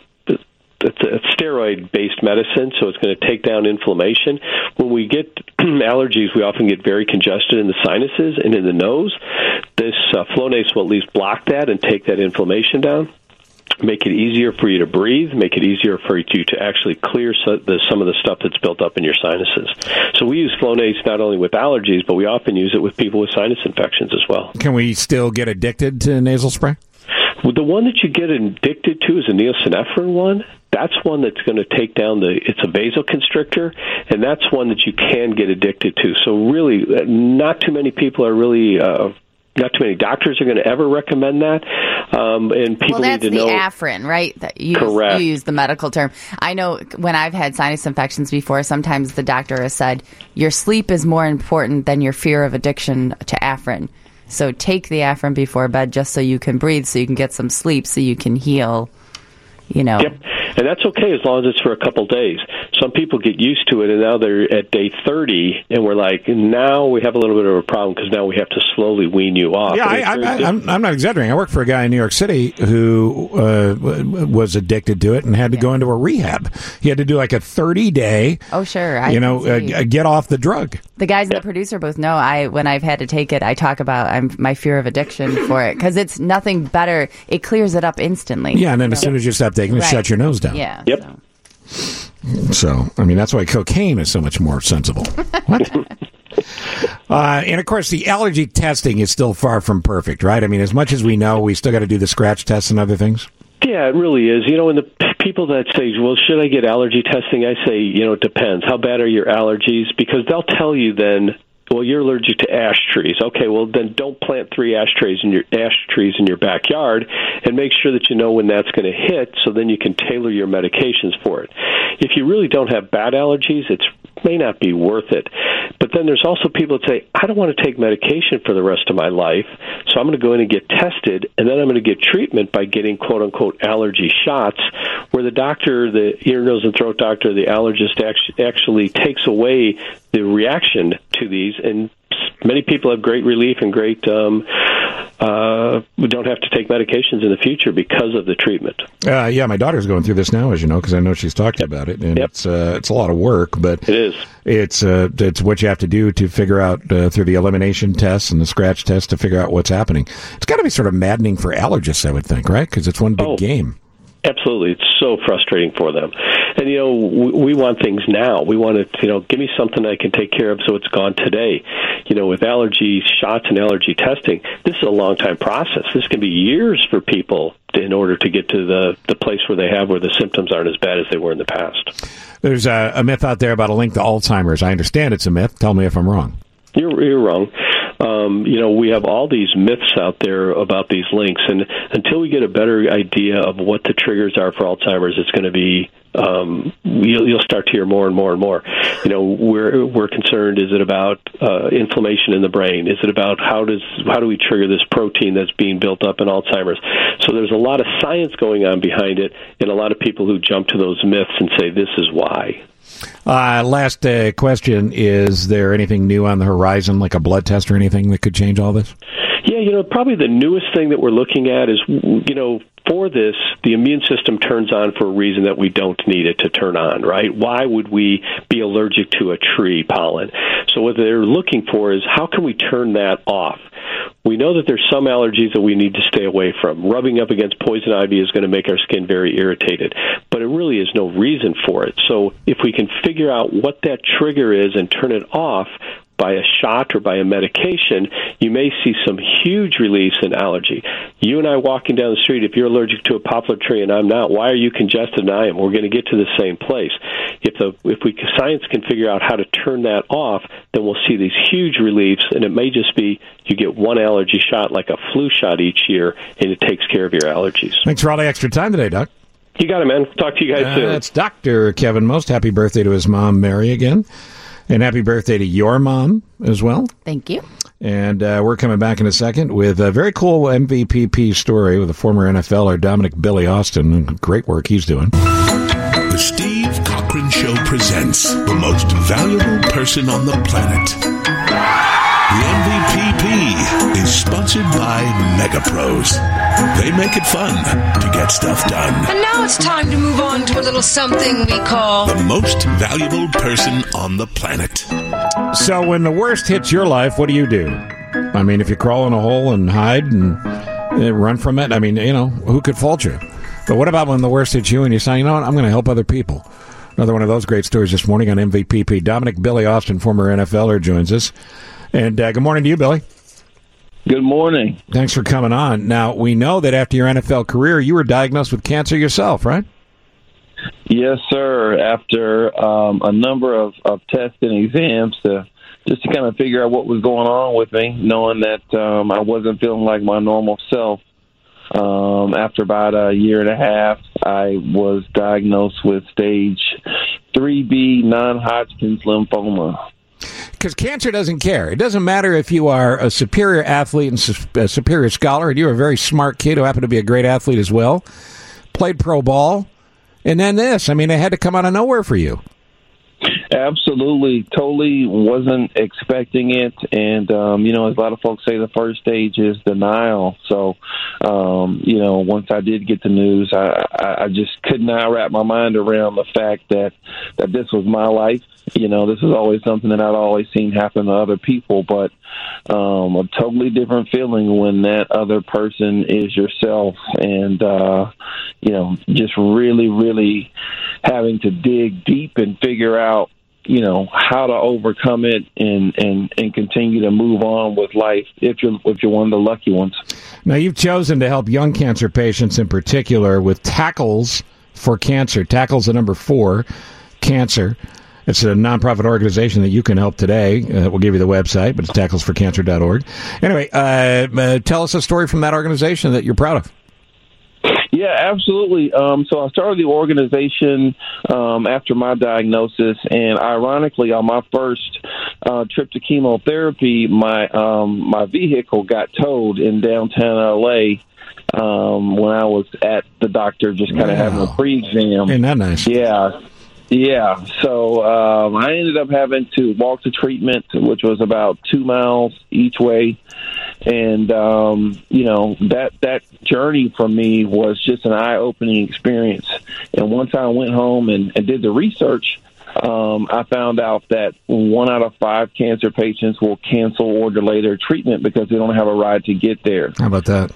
steroid-based medicine, so it's going to take down inflammation. When we get allergies, we often get very congested in the sinuses and in the nose. This Flonase will at least block that and take that inflammation down. make it easier for you to breathe, make it easier for you to actually clear some of the stuff that's built up in your sinuses. So we use Flonase not only with allergies, but we often use it with people with sinus infections as well. Can we still get addicted to nasal spray? Well, the one that you get addicted to is a neosynephrine one. That's one that's going to take down it's a vasoconstrictor, and that's one that you can get addicted to. So really, not too many people are really... not too many doctors are going to ever recommend that, and people need to know. That's the Afrin, right? Correct. You use the medical term. I know when I've had sinus infections before, sometimes the doctor has said, your sleep is more important than your fear of addiction to Afrin. So take the Afrin before bed just so you can breathe, so you can get some sleep, so you can heal, Yep. And that's okay as long as it's for a couple days. Some people get used to it, and now they're at day 30, and we're like, now we have a little bit of a problem because now we have to slowly wean you off. Yeah, I'm not exaggerating. I work for a guy in New York City who was addicted to it and had to go into a rehab. He had to do like a 30-day, get off the drug. The guys in the producer booth know when I've had to take it, I talk about my fear of addiction for it because it's nothing better. It clears it up instantly. Yeah, and then as soon as you stop taking it, shut your nose down. Yeah. Yep. So, I mean, that's why cocaine is so much more sensible. What? And, of course, the allergy testing is still far from perfect, right? I mean, as much as we know, we still got to do the scratch tests and other things. Yeah, it really is. And the people that say, well, should I get allergy testing? I say, it depends. How bad are your allergies? Because they'll tell you then, well, you're allergic to ash trees. Okay, well, then don't plant 3 ash trees in your backyard, and make sure that you know when that's going to hit, so then you can tailor your medications for it. If you really don't have bad allergies, it may not be worth it. But then there's also people that say, I don't want to take medication for the rest of my life, so I'm going to go in and get tested, and then I'm going to get treatment by getting quote-unquote allergy shots, where the doctor, the ear, nose, and throat doctor, the allergist actually takes away the reaction to these, and many people have great relief and great we don't have to take medications in the future because of the treatment. Yeah, my daughter's going through this now, as you know, because I know she's talked about it, and it's a lot of work, but it is. It's what you have to do to figure out through the elimination tests and the scratch tests to figure out what's happening. It's got to be sort of maddening for allergists, I would think, right? Because it's one big game. Absolutely. It's so frustrating for them. And, we want things now. We want to, give me something I can take care of so it's gone today. With allergy shots and allergy testing, this is a long-time process. This can be years for people in order to get to the place where the symptoms aren't as bad as they were in the past. There's a myth out there about a link to Alzheimer's. I understand it's a myth. Tell me if I'm wrong. You're wrong. We have all these myths out there about these links, and until we get a better idea of what the triggers are for Alzheimer's, it's going to be you'll start to hear more and more and more. We're concerned. Is it about inflammation in the brain? Is it about how do we trigger this protein that's being built up in Alzheimer's? So there's a lot of science going on behind it, and a lot of people who jump to those myths and say this is why. Last question, is there anything new on the horizon, like a blood test or anything that could change all this? Yeah, probably the newest thing that we're looking at is, for this, the immune system turns on for a reason that we don't need it to turn on, right? Why would we be allergic to a tree pollen? So what they're looking for is, how can we turn that off? We know that there's some allergies that we need to stay away from. Rubbing up against poison ivy is going to make our skin very irritated, but it really is no reason for it. So if we can figure out what that trigger is and turn it off by a shot or by a medication, you may see some huge relief in allergy. You and I walking down the street, if you're allergic to a poplar tree and I'm not, why are you congested and I am? We're going to get to the same place. If science can figure out how to turn that off, then we'll see these huge reliefs, and it may just be you get one allergy shot like a flu shot each year, and it takes care of your allergies. Thanks for all the extra time today, Doc. You got it, man. Talk to you guys soon. That's Dr. Kevin Most. Happy birthday to his mom, Mary, again. And happy birthday to your mom as well. Thank you. And we're coming back in a second with a very cool MVPP story with a former NFLer, Dominic Billy Austin. Great work he's doing. The Steve Cochran Show presents the most valuable person on the planet. The MVPP is sponsored by MegaPros. They make it fun to get stuff done. And now it's time to move on to a little something we call the most valuable person on the planet. So when the worst hits your life, what do you do? I mean, if you crawl in a hole and hide and run from it, I mean, who could fault you? But what about when the worst hits you and you say, you know what, I'm going to help other people? Another one of those great stories this morning on MVPP. Dominic Billy Austin, former NFLer, joins us. And good morning to you, Billy. Good morning. Thanks for coming on. Now, we know that after your NFL career, you were diagnosed with cancer yourself, right? Yes, sir. After a number of tests and exams just to kind of figure out what was going on with me, knowing that I wasn't feeling like my normal self. After about a year and a half, I was diagnosed with stage 3B non-Hodgkin's lymphoma. Because cancer doesn't care. It doesn't matter if you are a superior athlete and a superior scholar, and you're a very smart kid who happened to be a great athlete as well, played pro ball, and then this. I mean, it had to come out of nowhere for you. Absolutely. Totally wasn't expecting it. And, as a lot of folks say, the first stage is denial. So, once I did get the news, I just could not wrap my mind around the fact that this was my life. This is always something that I'd always seen happen to other people, but a totally different feeling when that other person is yourself. And, just really, really having to dig deep and figure out, how to overcome it and continue to move on with life if you're one of the lucky ones. Now, you've chosen to help young cancer patients in particular with Tackles for Cancer. Tackles the number 4, Cancer. It's a nonprofit organization that you can help today. We'll give you the website, but it's tacklesforcancer.org. Anyway, tell us a story from that organization that you're proud of. Yeah, absolutely. So I started the organization after my diagnosis, and ironically, on my first trip to chemotherapy, my vehicle got towed in downtown LA when I was at the doctor, just kind of having a pre-exam. Isn't that nice? Yeah. So I ended up having to walk to treatment, which was about 2 miles each way. And, that journey for me was just an eye-opening experience. And once I went home and did the research, I found out that 1 out of 5 cancer patients will cancel or delay their treatment because they don't have a ride to get there. How about that?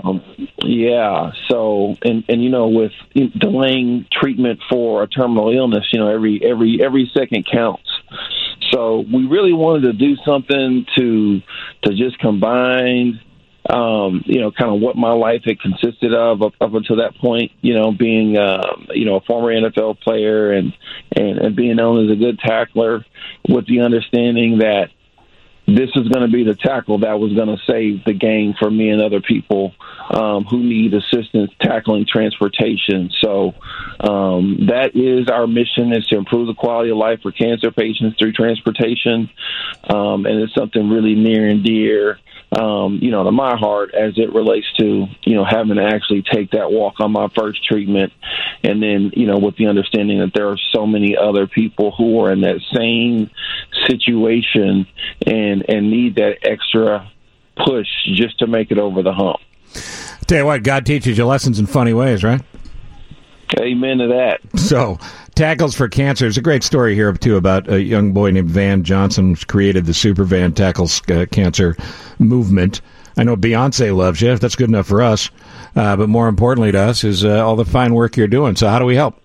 Yeah. So, and with delaying treatment for a terminal illness, every second counts. So we really wanted to do something to just combine, kind of what my life had consisted of up until that point, being, a former NFL player and being known as a good tackler, with the understanding that this is going to be the tackle that was going to save the game for me and other people who need assistance tackling transportation. So that is our mission, is to improve the quality of life for cancer patients through transportation. And it's something really near and dear, to my heart as it relates to, having to actually take that walk on my first treatment. And then, with the understanding that there are so many other people who are in that same situation and need that extra push just to make it over the hump. Tell you what, God teaches you lessons in funny ways, right? Amen to that. So, Tackles for Cancer. There's a great story here, too, about a young boy named Van Johnson, who's created the Super Van Tackles Cancer movement. I know Beyonce loves you. That's good enough for us. But more importantly to us is all the fine work you're doing. So how do we help?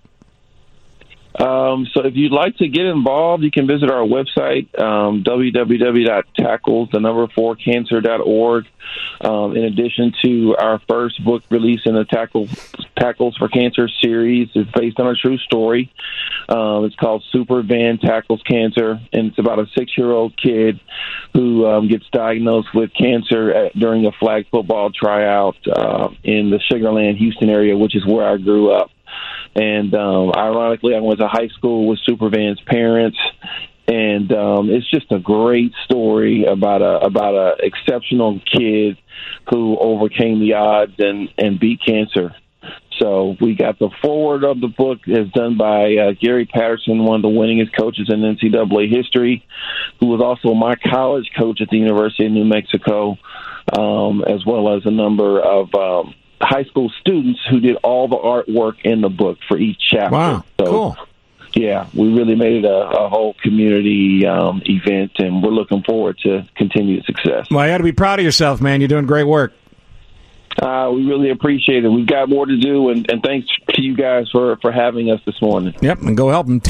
So if you'd like to get involved, you can visit our website, www.tackles4cancer.org. In addition to our first book release in the Tackles for Cancer series, it's based on a true story. It's called Super Van Tackles Cancer, and it's about a 6-year-old kid who gets diagnosed with cancer during a flag football tryout in the Sugar Land, Houston area, which is where I grew up. And ironically, I went to high school with Super Van's parents, and it's just a great story about a exceptional kid who overcame the odds and beat cancer. So we got the foreword of the book is done by Gary Patterson, one of the winningest coaches in NCAA history, who was also my college coach at the University of New Mexico, as well as a number of high school students who did all the artwork in the book for each chapter. Wow, so, cool. Yeah, we really made it a whole community event, and we're looking forward to continued success. Well, you got to be proud of yourself, man. You're doing great work. We really appreciate it. We've got more to do, and thanks to you guys for having us this morning. Yep, and go help them.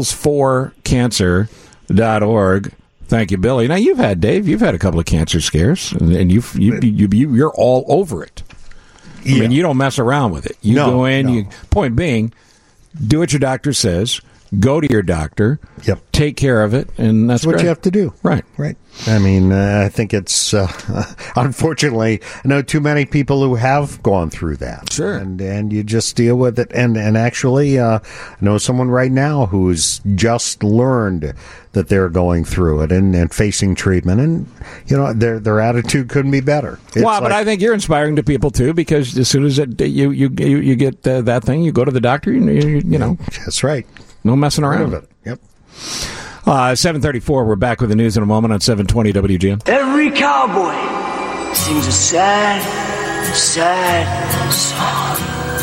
Tacklesforcancer.org. Thank you, Billy. Now, you've had a couple of cancer scares, and you're all over it. Yeah. I mean, you don't mess around with it. You go in. Point being, do what your doctor says. Go to your doctor. Yep. Take care of it, and that's what you have to do. Right. I mean, I think it's unfortunately, I know too many people who have gone through that. Sure. And you just deal with it. And actually, I know someone right now who's just learned that they're going through it and facing treatment, and their attitude couldn't be better. But I think you're inspiring to people too, because as soon as you get that thing, you go to the doctor. You know. That's right. No messing around with it. Yep. 7:34. We're back with the news in a moment on 720 WGN. Every cowboy sings a sad, sad song.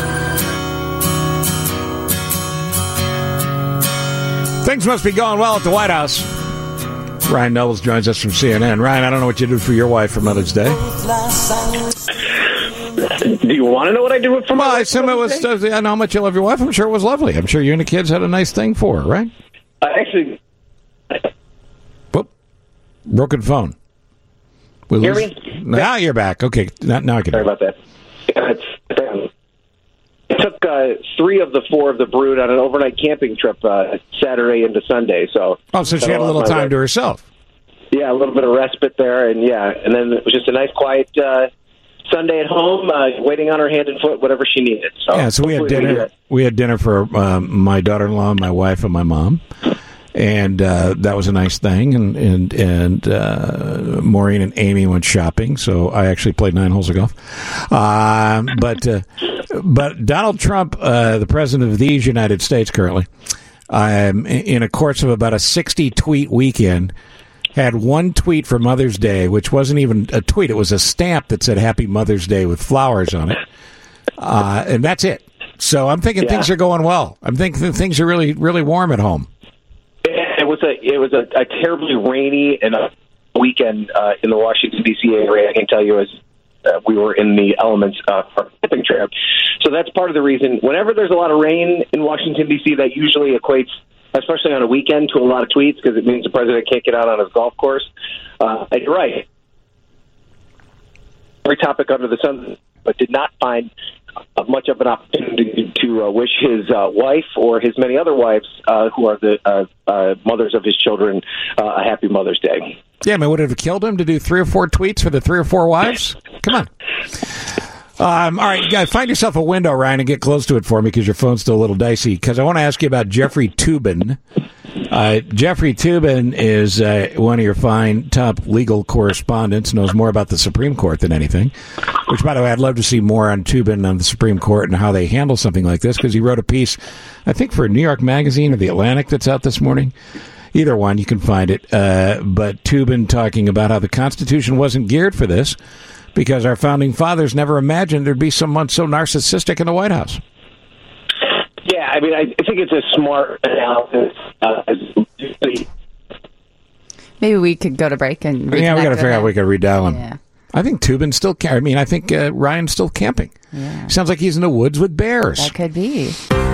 Things must be going well at the White House. Ryan Knowles joins us from CNN. Ryan, I don't know what you did for your wife for Mother's Day. Do you want to know what I did for my wife? I assume it was. I know how much you love your wife. I'm sure it was lovely. I'm sure you and the kids had a nice thing for her, right? Actually. Whoop. Broken phone. Hear me? Now you're back. Okay. Now I can. Sorry about that. I took 3 of the 4 of the brood on an overnight camping trip Saturday into Sunday. So she had a little time to herself. Yeah, a little bit of respite there, and then it was just a nice, quiet Sunday at home, waiting on her hand and foot, whatever she needed. So we had dinner. We had dinner for my daughter-in-law, my wife, and my mom, and that was a nice thing. And Maureen and Amy went shopping, so I actually played 9 holes of golf. But Donald Trump, the president of these United States currently, in a course of about a 60-tweet weekend, had one tweet for Mother's Day, which wasn't even a tweet. It was a stamp that said Happy Mother's Day with flowers on it. And that's it. So I'm thinking things are going well. I'm thinking things are really, really warm at home. It was a terribly rainy and weekend in the Washington, D.C. area, I can tell you, as we were in the elements for a camping trip. So that's part of the reason. Whenever there's a lot of rain in Washington, D.C., that usually equates, especially on a weekend, to a lot of tweets, because it means the president can't get out on his golf course. And you're right. Every topic under the sun, but did not find much of an opportunity to wish his wife or his many other wives, who are the mothers of his children, a happy Mother's Day. Yeah, I mean, would it have killed him to do 3 or 4 tweets for the 3 or 4 wives? Come on. All right, you guys, find yourself a window, Ryan, and get close to it for me, because your phone's still a little dicey, because I want to ask you about Jeffrey Toobin. Jeffrey Toobin is one of your fine top legal correspondents, knows more about the Supreme Court than anything, which, by the way, I'd love to see more on Toobin on the Supreme Court and how they handle something like this, because he wrote a piece, I think, for New York Magazine or The Atlantic that's out this morning. Either one, you can find it. But Toobin talking about how the Constitution wasn't geared for this, because our founding fathers never imagined there'd be someone so narcissistic in the White House. Yeah, I mean, I think it's a smart analysis. Maybe we could go to break and reconnect. Yeah, we got to figure out if we can redial him. Yeah. I think Toobin's still I think Ryan's still camping. Yeah. Sounds like he's in the woods with bears. That could be.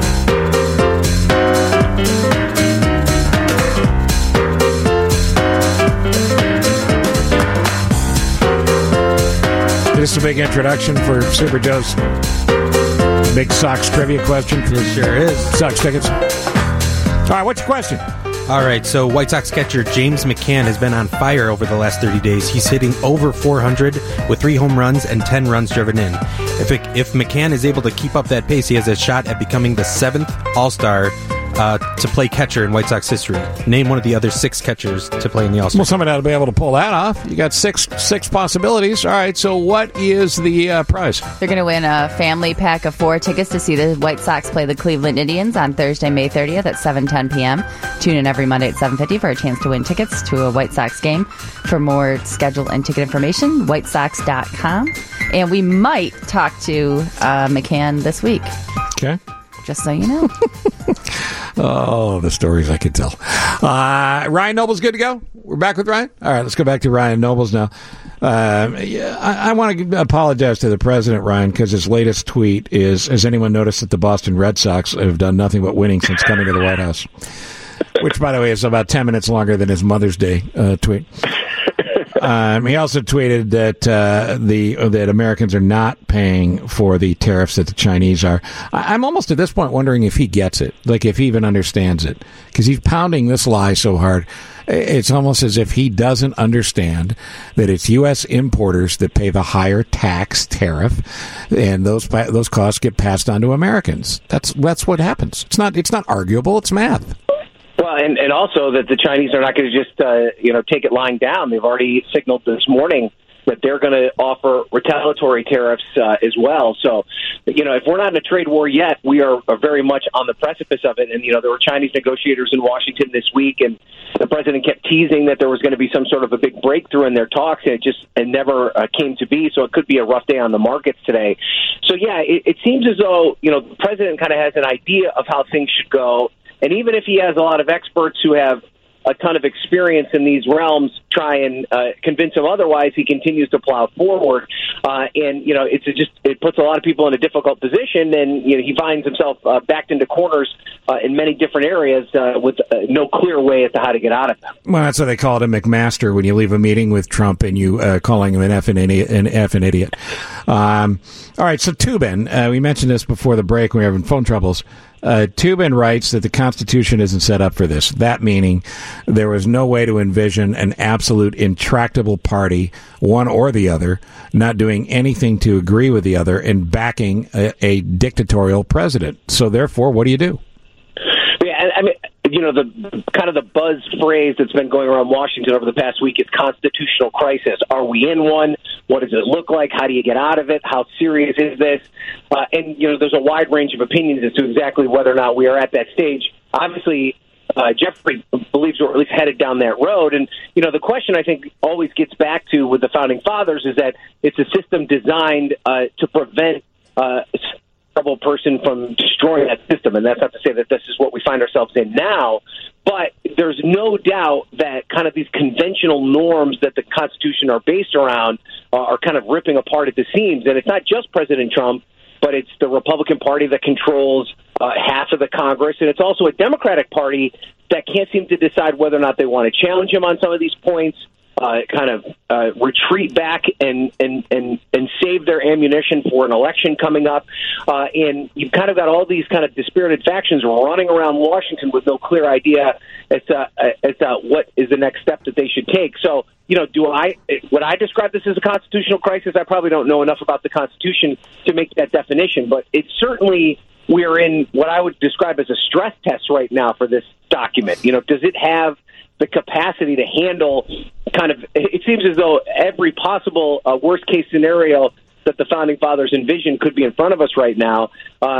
This is a big introduction for Super Joe's big Sox trivia question. Sure is. Sox tickets. All right, what's your question? All right, so White Sox catcher James McCann has been on fire over the last 30 days. He's hitting over 400 with 3 home runs and 10 runs driven in. If McCann is able to keep up that pace, he has a shot at becoming the 7th All-Star to play catcher in White Sox history. Name one of the other 6 catchers to play in the All-Star. Well, somebody ought to be able to pull that off. You got six possibilities. All right, so what is the prize? They're going to win a family pack of 4 tickets to see the White Sox play the Cleveland Indians on Thursday, May 30th at 7:10 p.m. Tune in every Monday at 7:50 for a chance to win tickets to a White Sox game. For more schedule and ticket information, whitesox.com. And we might talk to McCann this week. Okay. Just so you know. Oh, the stories I could tell. Ryan Noble's good to go? We're back with Ryan? All right, let's go back to Ryan Nobles now. I want to apologize to the president, Ryan, because his latest tweet is, has anyone noticed that the Boston Red Sox have done nothing but winning since coming to the White House? Which, by the way, is about 10 minutes longer than his Mother's Day tweet. He also tweeted that that Americans are not paying for the tariffs that the Chinese are. I'm almost at this point wondering if he gets it, like if he even understands it, because he's pounding this lie so hard. It's almost as if he doesn't understand that it's U.S. importers that pay the higher tax tariff, and those costs get passed on to Americans. That's what happens. It's not arguable. It's math. Well, and also that the Chinese are not going to just take it lying down. They've already signaled this morning that they're going to offer retaliatory tariffs as well. So, if we're not in a trade war yet, we are very much on the precipice of it. And, there were Chinese negotiators in Washington this week, and the president kept teasing that there was going to be some sort of a big breakthrough in their talks, and it never came to be. So it could be a rough day on the markets today. So, yeah, it seems as though, the president kind of has an idea of how things should go. And even if he has a lot of experts who have a ton of experience in these realms try and convince him otherwise, he continues to plow forward. It puts a lot of people in a difficult position, and he finds himself backed into corners in many different areas with no clear way as to how to get out of them. Well, that's what they call it a McMaster when you leave a meeting with Trump and you calling him an effing idiot. All right, so Toobin, we mentioned this before the break when we were having phone troubles. Toobin writes that the Constitution isn't set up for this. That meaning there was no way to envision an absolute intractable party, one or the other, not doing anything to agree with the other and backing a dictatorial president. So therefore, what do you do? Yeah, I mean, the kind of the buzz phrase that's been going around Washington over the past week is constitutional crisis. Are we in one? What does it look like? How do you get out of it? How serious is this? And there's a wide range of opinions as to exactly whether or not we are at that stage. Obviously, Jeffrey believes we're at least headed down that road. And, the question I think always gets back to with the Founding Fathers is that it's a system designed to prevent trouble person from destroying that system. And that's not to say that this is what we find ourselves in now, but there's no doubt that kind of these conventional norms that the Constitution are based around are kind of ripping apart at the seams. And it's not just President Trump, but it's the Republican Party that controls half of the Congress, and it's also a Democratic Party that can't seem to decide whether or not they want to challenge him on some of these points, retreat back and save their ammunition for an election coming up. And you've kind of got all these kind of dispirited factions running around Washington with no clear idea as to what is the next step that they should take. So, would I describe this as a constitutional crisis? I probably don't know enough about the Constitution to make that definition, but it's certainly we're in what I would describe as a stress test right now for this document. Does it have the capacity to handle it seems as though every possible worst case scenario that the Founding Fathers envisioned could be in front of us right now.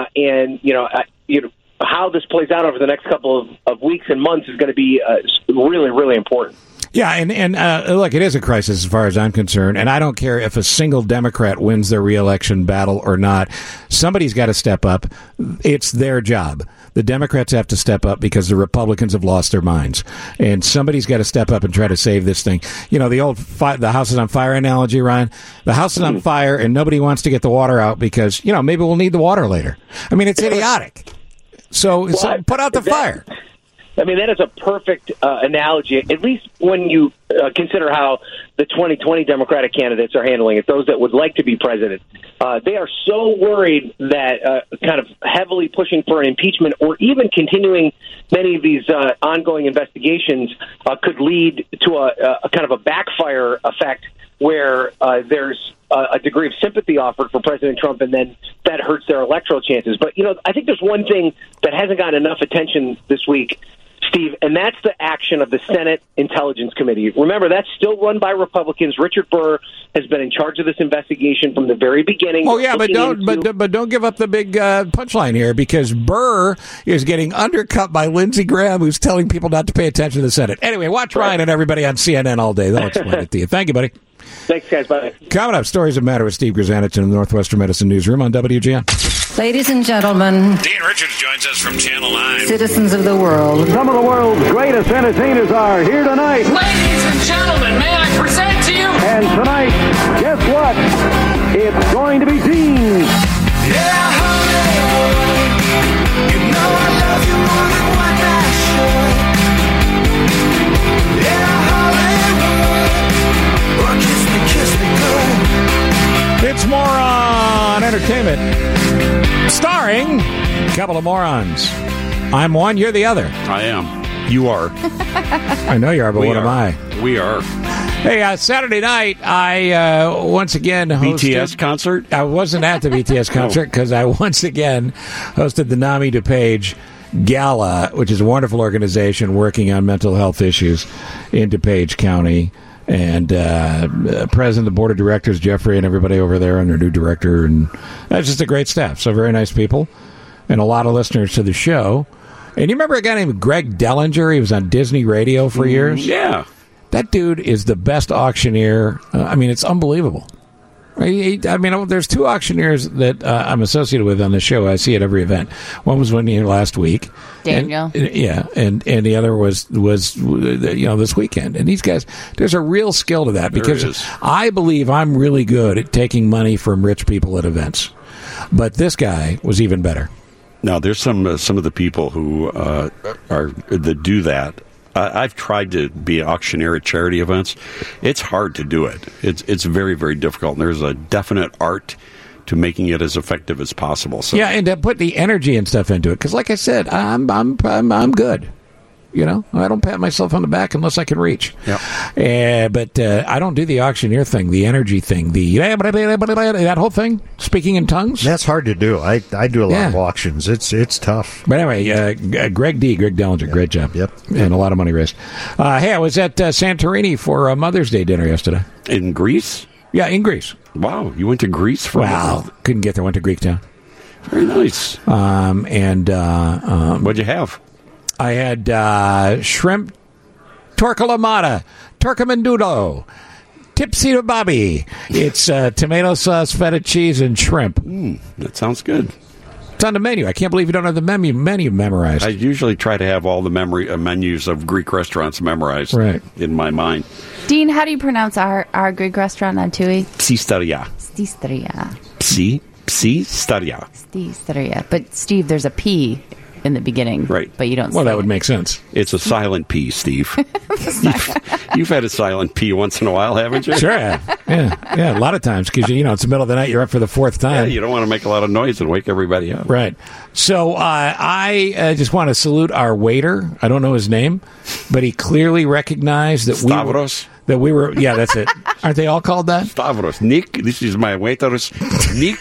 How this plays out over the next couple of weeks and months is going to be really, really important. Yeah, and look, it is a crisis as far as I'm concerned, and I don't care if a single Democrat wins their reelection battle or not. Somebody's got to step up. It's their job. The Democrats have to step up because the Republicans have lost their minds, and somebody's got to step up and try to save this thing. The old the house is on fire analogy, Ryan. The house is on fire, and nobody wants to get the water out because maybe we'll need the water later. I mean, it's idiotic. So put out the fire. I mean, that is a perfect analogy, at least when you consider how the 2020 Democratic candidates are handling it, those that would like to be president. They are so worried that kind of heavily pushing for an impeachment or even continuing many of these ongoing investigations could lead to a kind of a backfire effect where there's a degree of sympathy offered for President Trump, and then that hurts their electoral chances. But, I think there's one thing that hasn't gotten enough attention this week, Steve, and that's the action of the Senate Intelligence Committee. Remember, that's still run by Republicans. Richard Burr has been in charge of this investigation from the very beginning. Oh yeah, but don't give up the big punchline here, because Burr is getting undercut by Lindsey Graham, who's telling people not to pay attention to the Senate. Anyway, watch Ryan and everybody on CNN all day. They'll explain it to you. Thank you, buddy. Thanks, guys. Bye. Coming up, Stories That Matter with Steve Grzanich in the Northwestern Medicine Newsroom on WGN. Ladies and gentlemen, Dean Richards joins us from Channel 9. citizens of the world. Some of the world's greatest entertainers are here tonight. Ladies and gentlemen, may I present to you? And tonight, guess what? It's going to be Dean. Yeah, Hollywood, you know I love you more than what I should. Yeah, Hollywood, oh, kiss me good. It's Moron Entertainment, starring a couple of morons. I'm one, you're the other. I am. You are. I know you are, but what am I? We are. Hey, Saturday night, I once again hosted... BTS concert? I wasn't at the BTS concert because I once again hosted the Nami DuPage Gala, which is a wonderful organization working on mental health issues in DuPage County. And President of the Board of Directors, Jeffrey, and everybody over there, and their new director. And that's just a great staff. So very nice people. And a lot of listeners to the show. And you remember a guy named Greg Dellinger? He was on Disney Radio for years. Yeah. That dude is the best auctioneer. I mean, it's unbelievable. There's two auctioneers that I'm associated with on the show. I see at every event. One was here last week. Daniel. And the other was this weekend. And these guys, there's a real skill to that because I believe I'm really good at taking money from rich people at events. But this guy was even better. Now, there's some of the people who that do that. I've tried to be an auctioneer at charity events. It's hard to do it. It's very, very difficult. And there's a definite art to making it as effective as possible. So. Yeah, and to put the energy and stuff into it. Because, like I said, I'm good. You know, I don't pat myself on the back unless I can reach. Yeah. But I don't do the auctioneer thing, the energy thing, that whole thing, speaking in tongues. That's hard to do. I do a lot of auctions. It's tough. But anyway, Greg Dellinger, great job. Yep. And a lot of money raised. Hey, I was at Santorini for a Mother's Day dinner yesterday. In Greece? Yeah, in Greece. Wow, you went to Greece for couldn't get there. Went to Greek town. Very nice. What'd you have? I had shrimp torquelamata, torcamandulo, tipsy to bobby. It's tomato sauce, feta cheese, and shrimp. That sounds good. It's on the menu. I can't believe you don't have the menu memorized. I usually try to have all the menus of Greek restaurants memorized in my mind. Dean, how do you pronounce our Greek restaurant on TUI? Psistaria. Psistaria. But, Steve, there's a P in the beginning. Right. But you don't Well, that would make sense. It's a silent P, Steve. You've had a silent P once in a while, haven't you? Sure, yeah, a lot of times, because, it's the middle of the night, you're up for the fourth time. Yeah, you don't want to make a lot of noise and wake everybody up. Right. So I just want to salute our waiter. I don't know his name, but he clearly recognized that Stavros? we were, yeah, that's it. Aren't they all called that? Stavros. Nick, this is my waiters. Nick,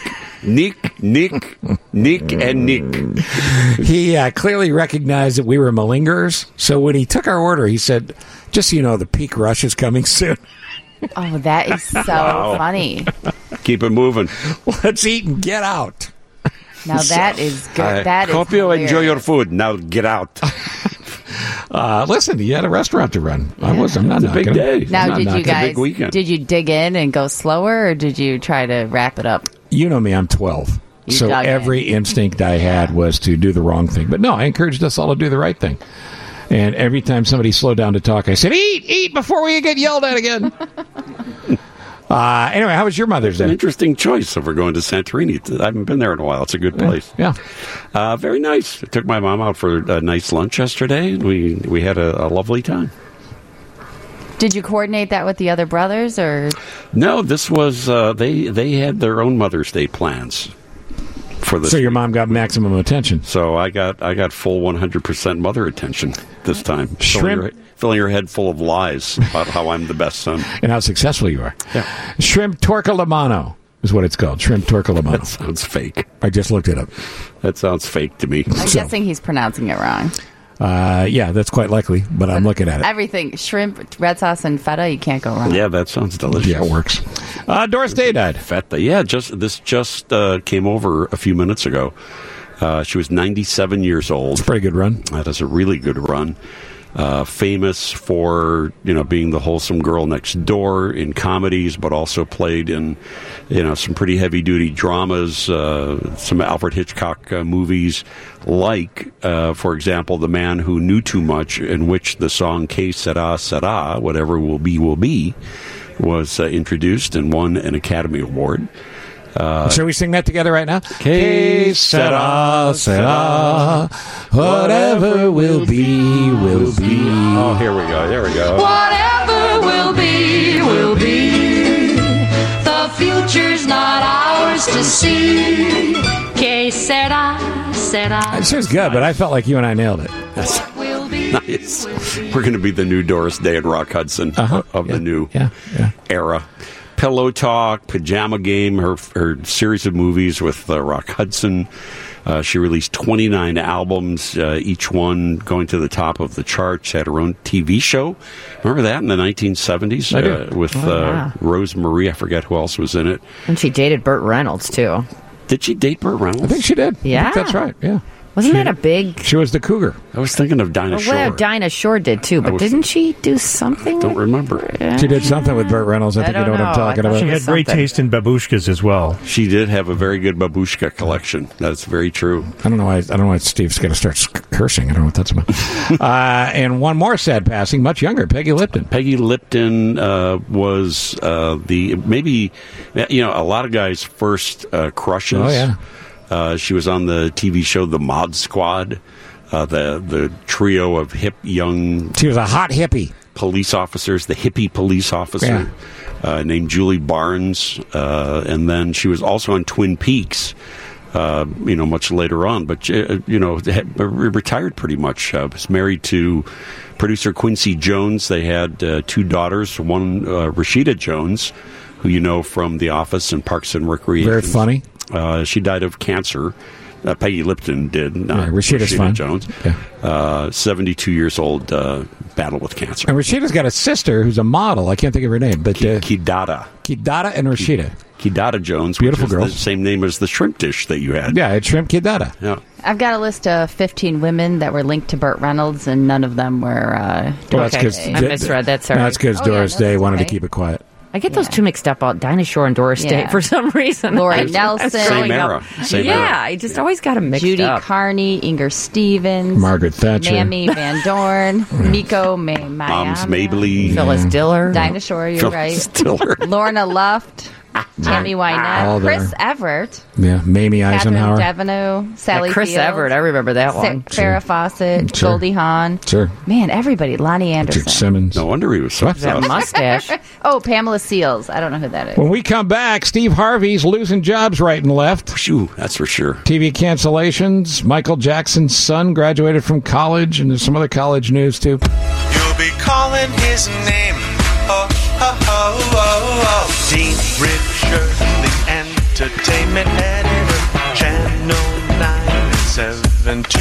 and Nick. He clearly recognized that we were malingers. So when he took our order, he said, just so you know, the peak rush is coming soon. Oh, that is so funny. Keep it moving. Let's eat and get out. Now that is good. I hope you enjoy your food. Now get out. Listen, he had a restaurant to run. I'm not a big day. Now, did you dig in and go slower, or did you try to wrap it up? You know me, I'm 12. So every instinct I had was to do the wrong thing. But no, I encouraged us all to do the right thing. And every time somebody slowed down to talk, I said, eat before we get yelled at again. Anyway, how was your Mother's Day? An interesting choice if we're going to Santorini. I haven't been there in a while. It's a good place. Yeah. Very nice. I took my mom out for a nice lunch yesterday. We had a lovely time. Did you coordinate that with the other brothers, or? No, this was they had their own Mother's Day plans for this. So your mom got maximum attention. So I got full 100% mother attention this time. Shrimp, filling your head full of lies about how I'm the best son and how successful you are. Yeah. Shrimp torquelamano is what it's called. Shrimp torquelamano. That sounds fake. I just looked it up. That sounds fake to me. I'm guessing he's pronouncing it wrong. Yeah, that's quite likely, but I'm looking at it. Everything, shrimp, red sauce, and feta, you can't go wrong. Yeah, that sounds delicious. Yeah, it works. Doris Day died. Feta, yeah, this came over a few minutes ago. She was 97 years old. It's a pretty good run. That is a really good run. famous for being the wholesome girl next door in comedies, but also played in some pretty heavy duty dramas, some Alfred Hitchcock movies, like for example, The Man Who Knew Too Much, in which the song "Que Sera Sera," whatever will be, was introduced and won an Academy Award. Shall we sing that together right now? Que sera, sera, whatever will be, will be. Oh, here we go. Whatever will be, will be. The future's not ours to see. Que sera, sera. This is good, but I felt like you and I nailed it. Nice. We're going to be the new Doris Day and Rock Hudson of the new era. Pillow Talk, Pajama Game, her series of movies with Rock Hudson. She released 29 albums, each one going to the top of the charts. Had her own TV show. Remember that in the 1970s? I do. With Rose Marie. I forget who else was in it. And she dated Burt Reynolds, too. Did she date Burt Reynolds? I think she did. Yeah. I think that's right, yeah. Wasn't that a big... She was the cougar. I was thinking of Dinah Shore. Well, Dinah Shore did, too, but didn't she do something? I don't remember. She did something with Burt Reynolds. I think you know what I'm talking about. She had great taste in babushkas as well. She did have a very good babushka collection. That's very true. I don't know why Steve's going to start cursing. I don't know what that's about. And one more sad passing, much younger, Peggy Lipton. Peggy Lipton was maybe a lot of guys' first crushes. Oh, yeah. She was on the TV show The Mod Squad, the trio of hip young... She was a hot hippie. Police officers, the hippie police officer named Julie Barnes. And then she was also on Twin Peaks, much later on. But, retired pretty much. Was married to producer Quincy Jones. They had 2 daughters, one Rashida Jones, who you know from The Office and Parks and Recreation. Very funny. She died of cancer. Peggy Lipton did, not Rashida's Rashida Jones. Yeah. 72 years old, battled with cancer. And Rashida's got a sister who's a model. I can't think of her name. But Kidada. Kidada and Rashida. Kidada Jones. Beautiful which is girls. the same name as the shrimp dish that you had. Yeah, it's shrimp Kidada. Yeah. I've got a list of 15 women that were linked to Burt Reynolds, and none of them were... well, that's because I misread that, sorry. That's because Doris Day wanted to keep it quiet. I get those two mixed up, Dinah Shore and Doris Day, for some reason. Lori Nelson. Same era. I just always got them mixed Judy up. Carney, Inger Stevens. Margaret Thatcher. Mammy Van Dorn. Miko May Moms Mabley. Phyllis Diller. Dinah Shore, you're Phyllis right. Diller. Lorna Luft. Tammy Wynette. Chris Everett. Yeah, Mamie Eisenhower. Catherine Devaneux. Sally Chris Fields. Everett, I remember that one. Farrah Fawcett. Sure. Goldie Hawn. Sure. Man, everybody. Lonnie Anderson. Richard Simmons. No wonder he was so That mustache. Oh, Pamela Seals. I don't know who that is. When we come back, Steve Harvey's losing jobs right and left. Phew, that's for sure. TV cancellations. Michael Jackson's son graduated from college, and there's some other college news, too. You'll be calling his name. Oh, oh, oh, oh, oh. Dean Richard, the entertainment editor, Channel 9720.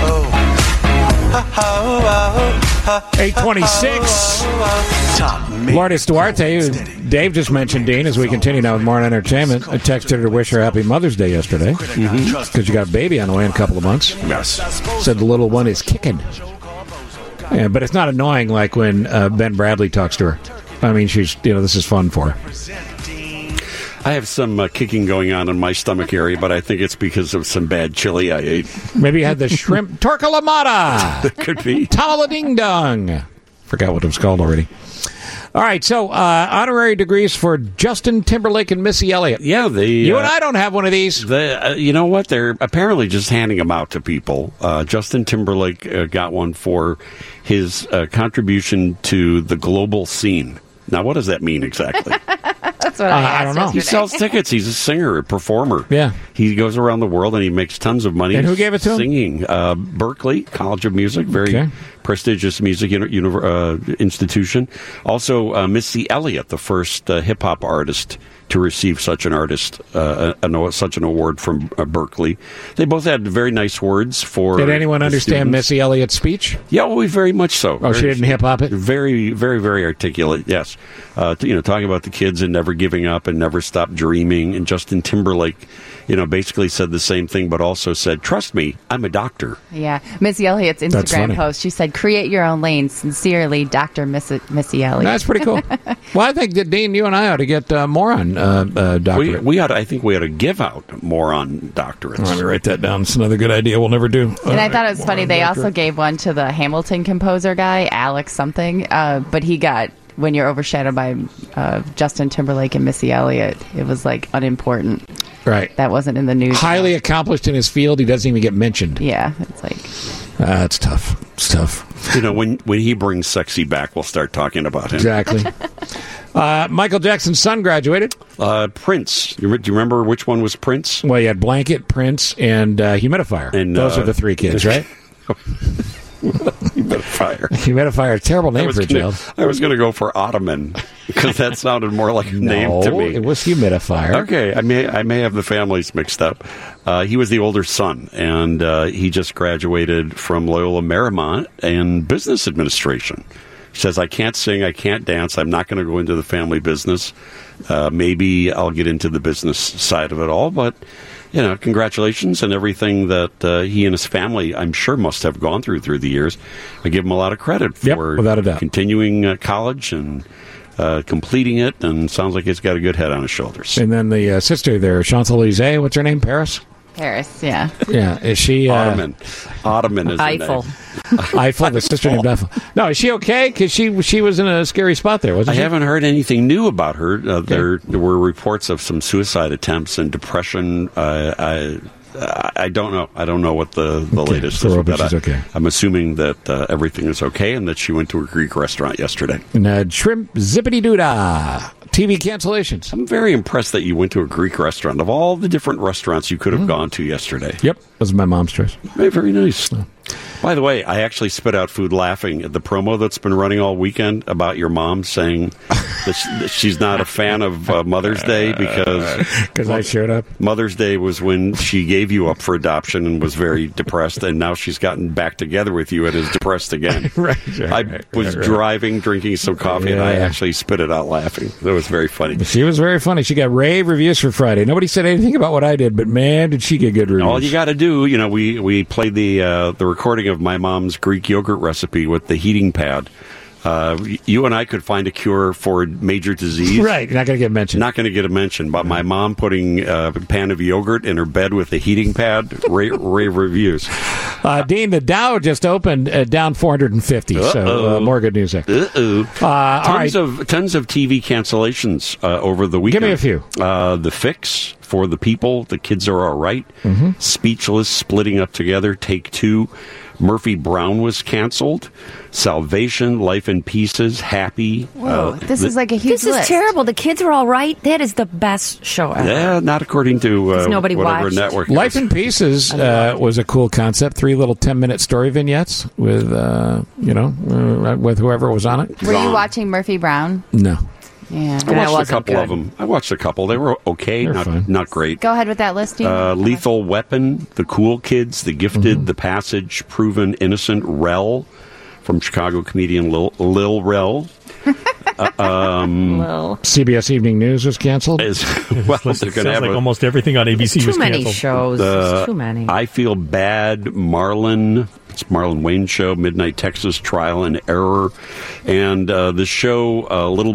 Oh, oh, oh, 826. Lourdes Duarte, who Dave just mentioned, Dean, as we continue now with more on entertainment. I texted her to wish her happy Mother's Day yesterday because you got a baby on the way in a couple of months. Yes. Said the little one is kicking. Yeah, but it's not annoying like when Ben Bradley talks to her. I mean, she's, this is fun for her. I have some kicking going on in my stomach area, but I think it's because of some bad chili I ate. Maybe you had the shrimp torcalamata. That could be. Tamala ding dong. Forgot what it was called already. All right, so honorary degrees for Justin Timberlake and Missy Elliott. Yeah, you and I don't have one of these. You know what? They're apparently just handing them out to people. Justin Timberlake got one for his contribution to the global scene. Now, what does that mean exactly? That's what I don't know. He sells tickets. He's a singer, a performer. Yeah. He goes around the world and he makes tons of money. And who gave it to him? Singing. Berkeley College of Music, very prestigious music institution. Also, Missy Elliott, the first hip-hop artist to receive such an such an award from Berkeley. They both had very nice words for. Did anyone understand students. Missy Elliott's speech? Yeah, well, very much so. Oh, she didn't hip hop it. Very, very, very articulate. Yes, talking about the kids and never giving up and never stop dreaming. And Justin Timberlake, basically said the same thing, but also said, "Trust me, I'm a doctor." Yeah, Missy Elliott's Instagram post. She said, said, "Create your own lane." Sincerely, Dr. Missy Elliott. That's pretty cool. Well, I think that, Dean, you and I ought to get more on doctorate. I think we ought to give out more on doctorates. Let me write that down. It's another good idea we'll never do. And I thought it was funny. They also gave one to the Hamilton composer guy, Alex something, but he got, when you're overshadowed by Justin Timberlake and Missy Elliott, it was like unimportant. Right. That wasn't in the news. Highly accomplished in his field. He doesn't even get mentioned. Yeah. It's like... it's tough. It's tough. When he brings sexy back, we'll start talking about him. Exactly. Michael Jackson's son graduated. Prince. Do you remember which one was Prince? Well, you had Blanket, Prince, and Humidifier. And those are the three kids, right? Humidifier, terrible name for a child. I was going to go for Ottoman because that sounded more like a name to me. It was Humidifier. Okay, I may have the families mixed up. He was the older son, and he just graduated from Loyola Marymount in business administration. He says, "I can't sing, I can't dance. I'm not going to go into the family business. Maybe I'll get into the business side of it all, but." Congratulations and everything that he and his family, I'm sure, must have gone through the years. I give him a lot of credit for without a doubt. Continuing college and completing it, and sounds like he's got a good head on his shoulders. And then the sister there, Champs-Élysées, what's her name? Paris, yeah. Yeah, is she... Ottoman is Eiffel. the name. Eiffel, the sister named Eiffel. No, is she okay? Because she was in a scary spot there, wasn't she? I haven't heard anything new about her. There were reports of some suicide attempts and depression. I don't know. I don't know what the latest is. But okay. I'm assuming that everything is okay and that she went to a Greek restaurant yesterday. And shrimp zippity-doo-dah. TV cancellations. I'm very impressed that you went to a Greek restaurant. Of all the different restaurants you could have gone to yesterday. Yep. That was my mom's choice. Very, very nice. By the way, I actually spit out food laughing at the promo that's been running all weekend about your mom saying that she's not a fan of Mother's Day because I showed up. Mother's Day was when she gave you up for adoption and was very depressed, and now she's gotten back together with you and is depressed again. I was driving, drinking some coffee, and I actually spit it out laughing. That was very funny. She was very funny. She got rave reviews for Friday. Nobody said anything about what I did, but man, did she get good reviews. All you got to do, we played the recording of my mom's Greek yogurt recipe with the heating pad. You and I could find a cure for major disease. Right, not going to get mentioned. Not going to get a mention, but my mom putting a pan of yogurt in her bed with a heating pad, rave reviews. Dean, the Dow just opened down 450, so more good news there. Tons of TV cancellations over the weekend. Give me a few. The Fix, For the People, The Kids Are All Right, Speechless, Splitting Up Together, Take Two, Murphy Brown was canceled. Salvation, Life in Pieces, Happy. Whoa, this is like a huge list. This is terrible. The Kids Are All Right. That is the best show ever. Yeah, not according to nobody whatever watched. network. Life in Pieces was a cool concept. 3 little 10-minute story vignettes with, with whoever was on it. Were you watching Murphy Brown? No. Yeah, I watched a couple of them. I watched a couple. They were okay, not great. Go ahead with that list. Lethal Weapon, The Cool Kids, The Gifted, The Passage, Proven Innocent, Rel, from Chicago comedian Lil Rel. CBS Evening News was canceled. They're going to have almost everything on ABC was canceled. Too many shows. Too many. I Feel Bad, Marlon. It's Marlon Wayne's show, Midnight Texas, Trial and Error, and the show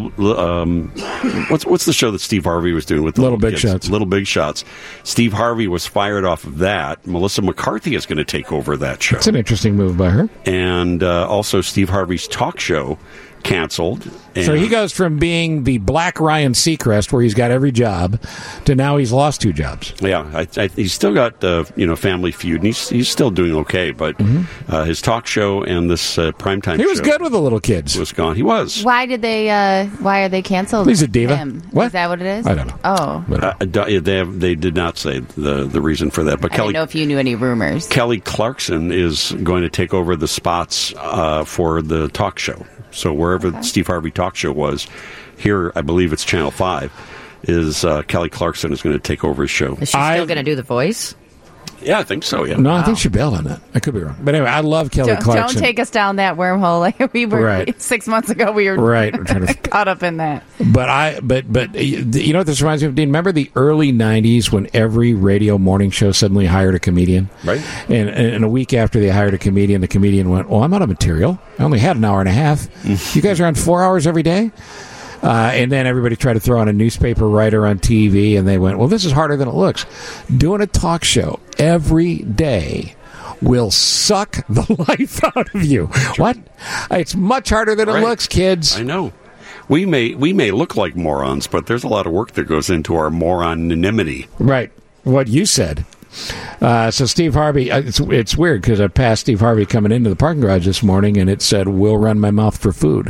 what's the show that Steve Harvey was doing with the Little Big Shots? Little Big Shots. Steve Harvey was fired off of that. Melissa McCarthy is going to take over that show. It's an interesting move by her. And also Steve Harvey's talk show canceled. So he goes from being the black Ryan Seacrest, where he's got every job, to now he's lost 2 jobs. Yeah, he's still got Family Feud, and he's still doing okay. But his talk show and this primetime he was show good with the little kids. Was gone. He was. Why did they? Why are they canceled? He's a diva. What? Is that what it is? I don't know. Oh, they did not say the reason for that. But I didn't know if you knew any rumors. Kelly Clarkson is going to take over the spots for the talk show. So wherever Steve Harvey talk show was, here I believe it's Channel 5, is Kelly Clarkson is going to take over his show. Is she still going to do The Voice? Yeah, I think so, yeah. No, I think she bailed on that. I could be wrong. But anyway, I love Kelly Clarkson. Don't take us down that wormhole like we were 6 months ago. We were caught up in that. But you know what this reminds me of, Dean? Remember the early 90s when every radio morning show suddenly hired a comedian? Right. And a week after they hired a comedian, the comedian went, well, I'm out of material. I only had an hour and a half. You guys are on 4 hours every day? And then everybody tried to throw on a newspaper writer on TV, and they went, well, this is harder than it looks. Doing a talk show every day will suck the life out of you. What? It's much harder than it looks, kids. I know. We may look like morons, but there's a lot of work that goes into our moronanimity. Right. What you said. So Steve Harvey, it's weird because I passed Steve Harvey coming into the parking garage this morning, and it said, "Will run my mouth for food."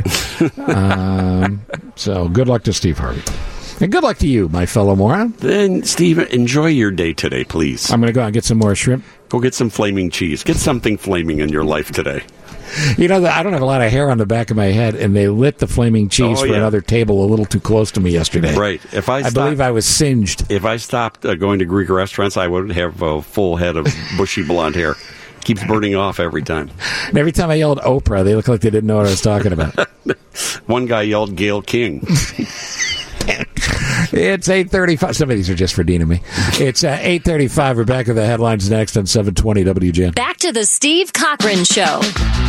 So good luck to Steve Harvey, and good luck to you, my fellow moron. Then, Steve, enjoy your day today, please. I'm going to go out and get some more shrimp. Go get some flaming cheese. Get something flaming in your life today. You know, I don't have a lot of hair on the back of my head, and they lit the flaming cheese for another table a little too close to me yesterday. Right. I believe I was singed. If I stopped going to Greek restaurants, I would have a full head of bushy blonde hair. Keeps burning off every time. And every time I yelled Oprah, they looked like they didn't know what I was talking about. One guy yelled Gayle King. It's 8:35. Some of these are just for Dean and me. It's 8:35. We're back with the headlines next on 720 WGN. Back to the Steve Cochran Show.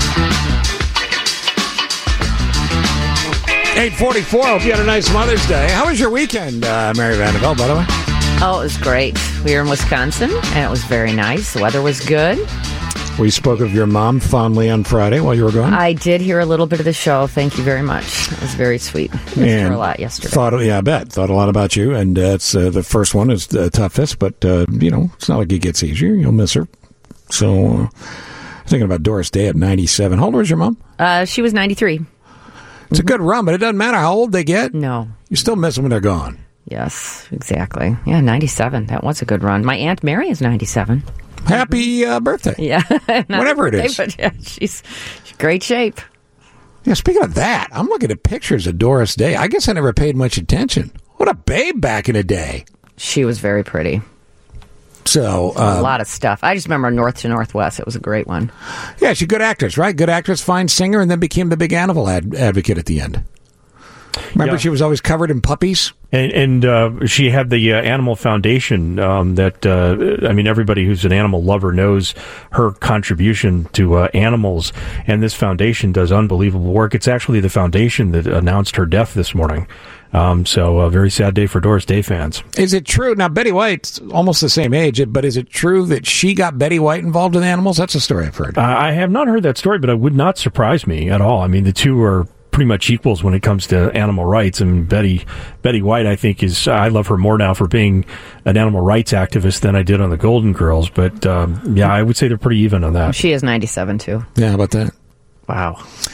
8:44. Hope you had a nice Mother's Day. How was your weekend, Mary Vanderbilt, by the way? Oh, it was great. We were in Wisconsin, and it was very nice. The weather was good. We spoke of your mom fondly on Friday while you were gone. I did hear a little bit of the show. Thank you very much. It was very sweet. Missed her a lot yesterday. I bet. Thought a lot about you. And it's the first one is the toughest, but, it's not like it gets easier. You'll miss her. So, thinking about Doris Day at 97. How old was your mom? She was 93. It's a good run, but it doesn't matter how old they get. No. You still miss them when they're gone. Yes, exactly. Yeah, 97. That was a good run. My Aunt Mary is 97. Happy birthday. Yeah. Whatever it is. But yeah, she's great shape. Yeah, speaking of that, I'm looking at pictures of Doris Day. I guess I never paid much attention. What a babe back in the day. She was very pretty. So a lot of stuff. I just remember North to Northwest. It was a great one. Yeah, she's a good actress, right? Good actress, fine singer, and then became the big animal advocate at the end. Remember, she was always covered in puppies? And she had the Animal Foundation everybody who's an animal lover knows her contribution to animals, and this foundation does unbelievable work. It's actually the foundation that announced her death this morning. So a very sad day for Doris Day fans. Is it true? Now, Betty White's almost the same age, but is it true that she got Betty White involved in animals? That's a story I've heard. I have not heard that story, but it would not surprise me at all. I mean, the two are pretty much equals when it comes to animal rights. I mean, Betty White, I think, I love her more now for being an animal rights activist than I did on the Golden Girls. But, I would say they're pretty even on that. She is 97, too. Yeah, how about that? Wow.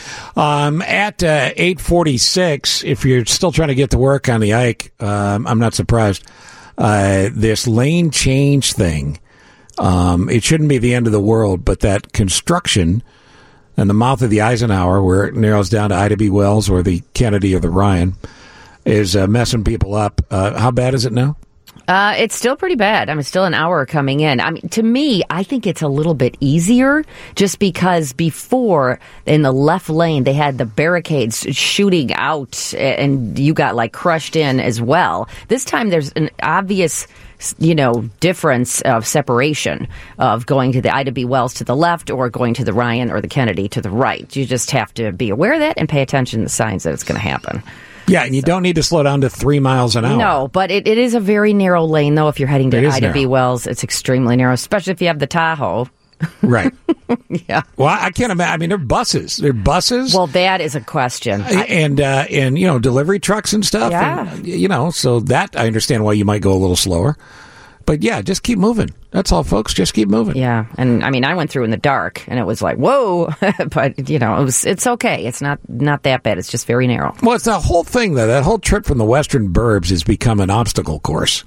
At 8:46, if you're still trying to get to work on the Ike, I'm not surprised. This lane change thing, it shouldn't be the end of the world, but that construction and the mouth of the Eisenhower, where it narrows down to Ida B. Wells or the Kennedy or the Ryan, is messing people up. How bad is it now? It's still pretty bad. I mean, still an hour coming in. I mean, to me, I think it's a little bit easier just because before in the left lane, they had the barricades shooting out and you got like crushed in as well. This time there's an obvious difference of separation of going to the Ida B. Wells to the left or going to the Ryan or the Kennedy to the right. You just have to be aware of that and pay attention to the signs that it's going to happen. Yeah, and you don't need to slow down to 3 miles an hour. No, but it is a very narrow lane, though, if you're heading to Ida B. Wells. It's extremely narrow, especially if you have the Tahoe. Right. Yeah. Well, I can't imagine. I mean, they're buses. They're buses. Well, that is a question. And delivery trucks and stuff. Yeah. And, so that I understand why you might go a little slower. But, yeah, just keep moving. That's all, folks. Just keep moving. Yeah. And, I mean, I went through in the dark, and it was like, whoa. But, it's okay. It's not that bad. It's just very narrow. Well, it's the whole thing, though. That whole trip from the western burbs has become an obstacle course.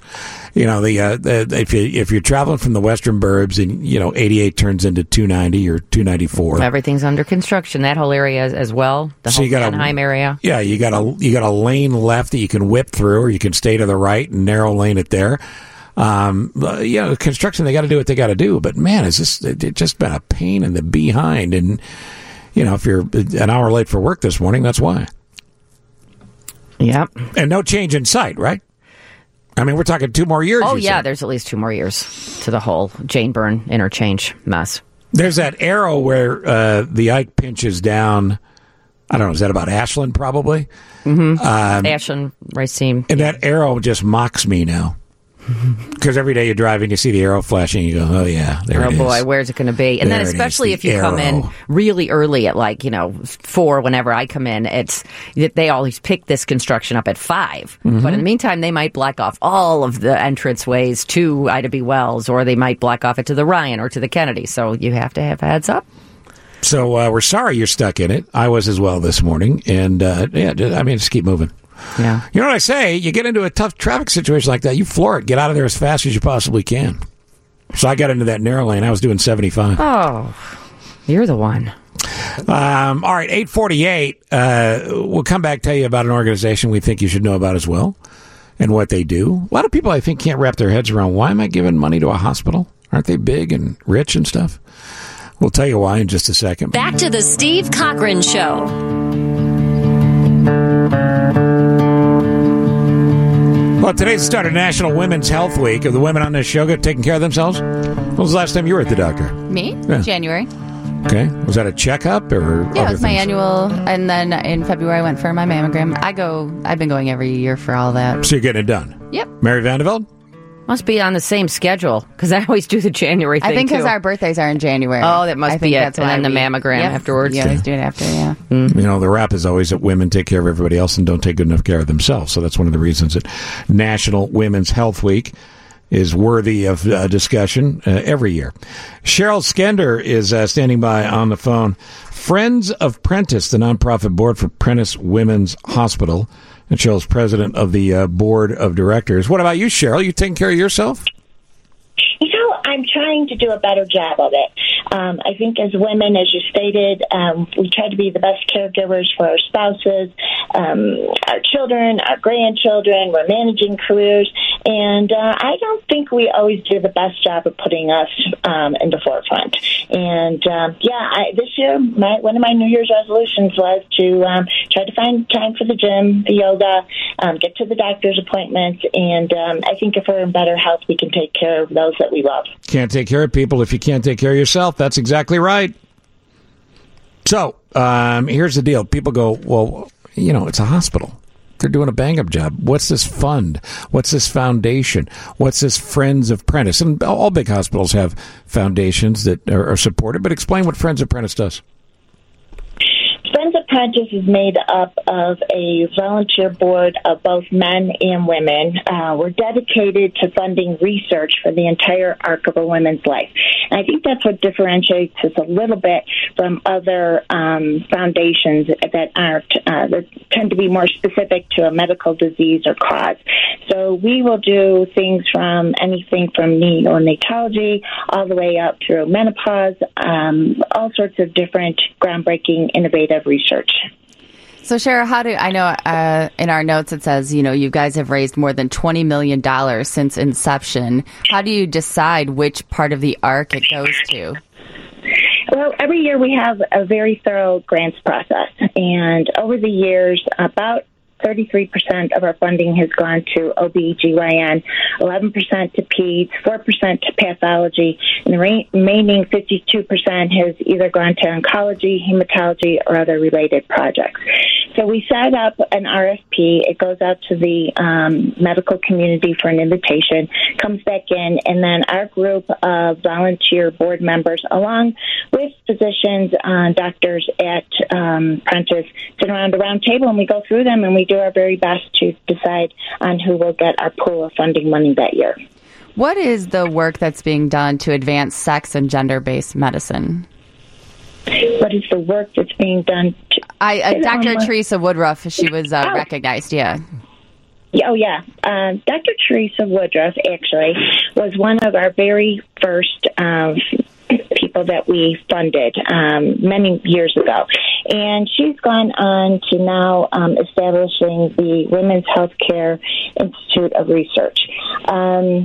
If you're traveling from the western burbs and, 88 turns into 290 or 294. Everything's under construction. That whole area as well. The whole Anaheim area. Yeah, you got a lane left that you can whip through, or you can stay to the right and narrow lane it there. Construction, they got to do what they got to do. But man, it's just been a pain in the behind. And if you're an hour late for work this morning, that's why. Yep. And no change in sight, right? I mean, we're talking 2 more years. Oh, yeah, there's at least 2 more years to the whole Jane Byrne interchange mess. There's that arrow where the Ike pinches down. I don't know, is that about Ashland, probably? Mm-hmm. Ashland, Racine. And that arrow just mocks me now. Because every day you're driving, you see the arrow flashing, you go, oh, yeah, there it is. Oh, boy, where's it going to be? And then especially if you come in really early at 4, whenever I come in, they always pick this construction up at 5. Mm-hmm. But in the meantime, they might block off all of the entranceways to Ida B. Wells, or they might block off it to the Ryan or to the Kennedy. So you have to have a heads up. So we're sorry you're stuck in it. I was as well this morning. And, just keep moving. Yeah. You know what I say? You get into a tough traffic situation like that, you floor it. Get out of there as fast as you possibly can. So I got into that narrow lane. I was doing 75. Oh, you're the one. All right, 8:48. We'll come back, tell you about an organization we think you should know about as well and what they do. A lot of people, I think, can't wrap their heads around, why am I giving money to a hospital? Aren't they big and rich and stuff? We'll tell you why in just a second. Back to the Steve Cochran Show. Well, today's the start of National Women's Health Week. Have the women on this show taking care of themselves? When was the last time you were at the doctor? Me? Yeah. January. Okay. Was that a checkup or? Yeah, it was my annual, and then in February I went for my mammogram. I've been going every year for all that. So you're getting it done? Yep. Mary Vandeveld? Must be on the same schedule, because I always do the January thing, I think because our birthdays are in January. Oh, that must be it. And then the mammogram afterwards. Yeah, always do it after, yeah. Mm-hmm. The rap is always that women take care of everybody else and don't take good enough care of themselves. So that's one of the reasons that National Women's Health Week is worthy of discussion every year. Cheryl Skender is standing by on the phone. Friends of Prentice, the nonprofit board for Prentice Women's Hospital. And Cheryl's president of the board of directors. What about you, Cheryl? You taking care of yourself? I'm trying to do a better job of it. I think as women, as you stated, we try to be the best caregivers for our spouses, our children, our grandchildren. We're managing careers. And I don't think we always do the best job of putting us in the forefront. And, this year, one of my New Year's resolutions was to try to find time for the gym, the yoga, get to the doctor's appointments. And I think if we're in better health, we can take care of those that we love. Can't take care of people if you can't take care of yourself. That's exactly right. So here's the deal. People go, well, it's a hospital. They're doing a bang-up job. What's this fund? What's this foundation? What's this Friends of Prentice? And all big hospitals have foundations that are supported, but explain what Friends of Prentice does. Friends of Prentice is made up of a volunteer board of both men and women. We're dedicated to funding research for the entire arc of a woman's life. And I think that's what differentiates us a little bit from other foundations that that tend to be more specific to a medical disease or cause. So we will do things from anything from neonatology all the way up through menopause, all sorts of different groundbreaking, innovative research. So, Cheryl, I know in our notes it says, you guys have raised more than $20 million since inception. How do you decide which part of the arc it goes to? Well, every year we have a very thorough grants process. And over the years, about 33% of our funding has gone to OB/GYN, 11% to peds, 4% to pathology, and the remaining 52% has either gone to oncology, hematology, or other related projects. So we set up an RFP. It goes out to the medical community for an invitation, comes back in, and then our group of volunteer board members, along with physicians, doctors at Prentice, sit around a round table, and we go through them, and we do our very best to decide on who will get our pool of funding money that year. What is the work that's being done to advance sex and gender-based medicine? What is the work that's being done? Dr. Teresa Woodruff, she was recognized, yeah. Oh, yeah. Dr. Teresa Woodruff, actually, was one of our very first people that we funded many years ago. And she's gone on to now establishing the Women's Healthcare Institute of Research.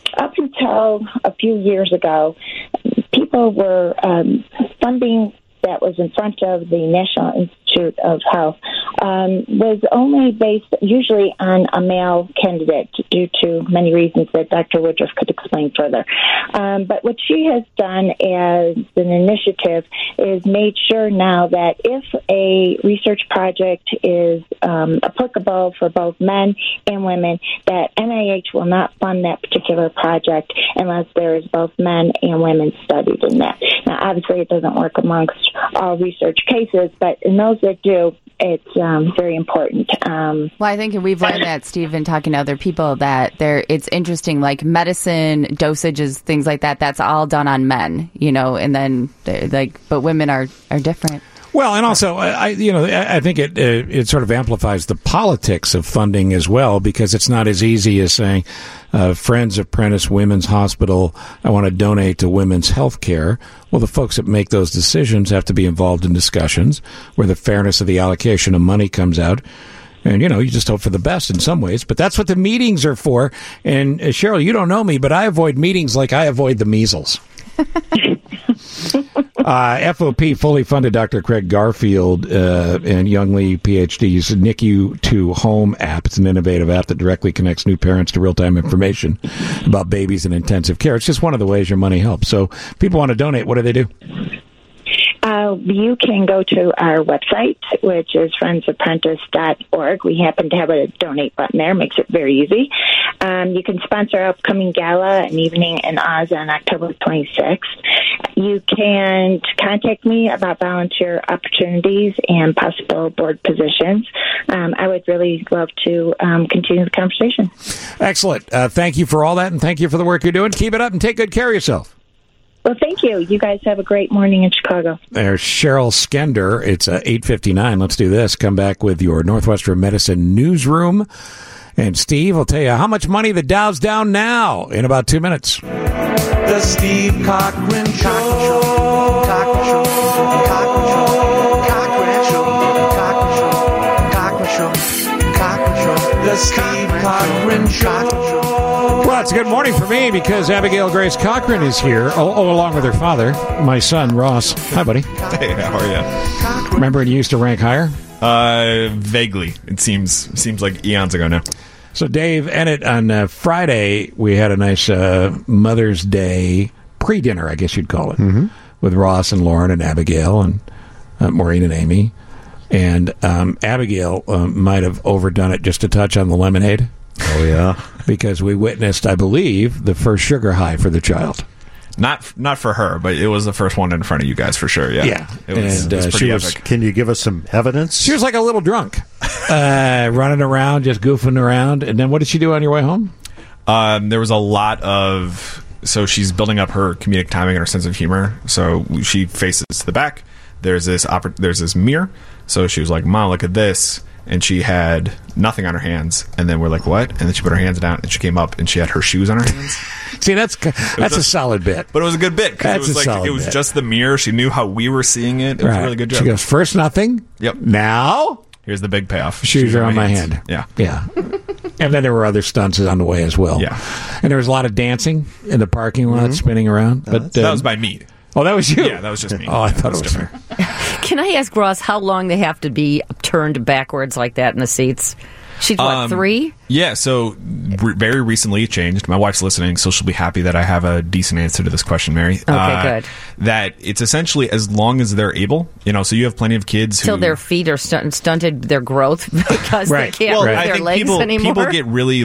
up until a few years ago, people were funding that was in front of the National Institute of Health was only based usually on a male candidate due to many reasons that Dr. Woodruff could explain further. But what she has done as an initiative is made sure now that if a research project is applicable for both men and women, that NIH will not fund that particular project unless there is both men and women studied in that. Now, obviously, it doesn't work amongst all research cases, but in those that do, it's very important. Well, I think we've learned that, Steve, in talking to other people, that it's interesting, like medicine, dosages, things like that, that's all done on men, and then, but women are different. Well, and also, I think it sort of amplifies the politics of funding as well, because it's not as easy as saying, Friends of Prentice Women's Hospital, I want to donate to women's health care. Well, the folks that make those decisions have to be involved in discussions where the fairness of the allocation of money comes out. And, you just hope for the best in some ways. But that's what the meetings are for. And, Cheryl, you don't know me, but I avoid meetings like I avoid the measles. FOP fully funded Dr. Craig Garfield and Young Lee, PhD's NICU to Home app. It's an innovative app that directly connects new parents to real-time information about babies in intensive care. It's just one of the ways your money helps. So if people want to donate, what do they do? You can go to our website, which is friendsofprentice.org. We happen to have a donate button there. Makes it very easy. You can sponsor our upcoming gala, an evening in Oz on October 26th. You can contact me about volunteer opportunities and possible board positions. I would really love to continue the conversation. Excellent. Thank you for all that, and thank you for the work you're doing. Keep it up and take good care of yourself. Well, thank you. You guys have a great morning in Chicago. There's Cheryl Skender. It's 8:59. Let's do this. Come back with your Northwestern Medicine newsroom. And Steve will tell you how much money the Dow's down now in about 2 minutes. The Steve Cochran Show. Cochran Show. Cochran Show. Cochran Show. Cochran Show. Cochran Show. The Steve Cochran Show. Well, it's a good morning for me because Abigail Grace Cochran is here, along with her father, my son, Ross. Hi, buddy. Hey, how are you? Remember when you used to rank higher? Vaguely. It seems like eons ago now. So, Dave, Ennett, on Friday, we had a nice Mother's Day pre-dinner, I guess you'd call it, with Ross and Lauren and Abigail and Maureen and Amy. And Abigail might have overdone it just a touch on the lemonade. Oh, yeah. Because we witnessed, I believe, the first sugar high for the child. Not for her, but it was the first one in front of you guys for sure. Yeah. It was pretty epic. Can you give us some evidence? She was like a little drunk, running around, just goofing around. And then what did she do on your way home? There was a lot of... So she's building up her comedic timing and her sense of humor. So she faces the back. There's this mirror. So she was like, Mom, look at this. And she had nothing on her hands. And then we're like, what? And then she put her hands down, and she came up, and she had her shoes on her hands. See, that's a solid bit. But it was a good bit. Because it was just the mirror. She knew how we were seeing it. It was a really good job. She goes, first nothing. Yep. Now? Here's the big payoff. Shoes are on my hand. Yeah. Yeah. And then there were other stunts on the way as well. Yeah. And there was a lot of dancing in the parking lot, spinning around. But that was by me. Oh, that was you? Yeah, that was just me. Oh, I thought it was her. Can I ask Ross how long they have to be turned backwards like that in the seats? She's, 3? Yeah, so very recently it changed. My wife's listening, so she'll be happy that I have a decent answer to this question, Mary. Okay, good. That it's essentially as long as they're able. So you have plenty of kids who... Till their feet are stunted their growth because they can't move their legs anymore. People get really,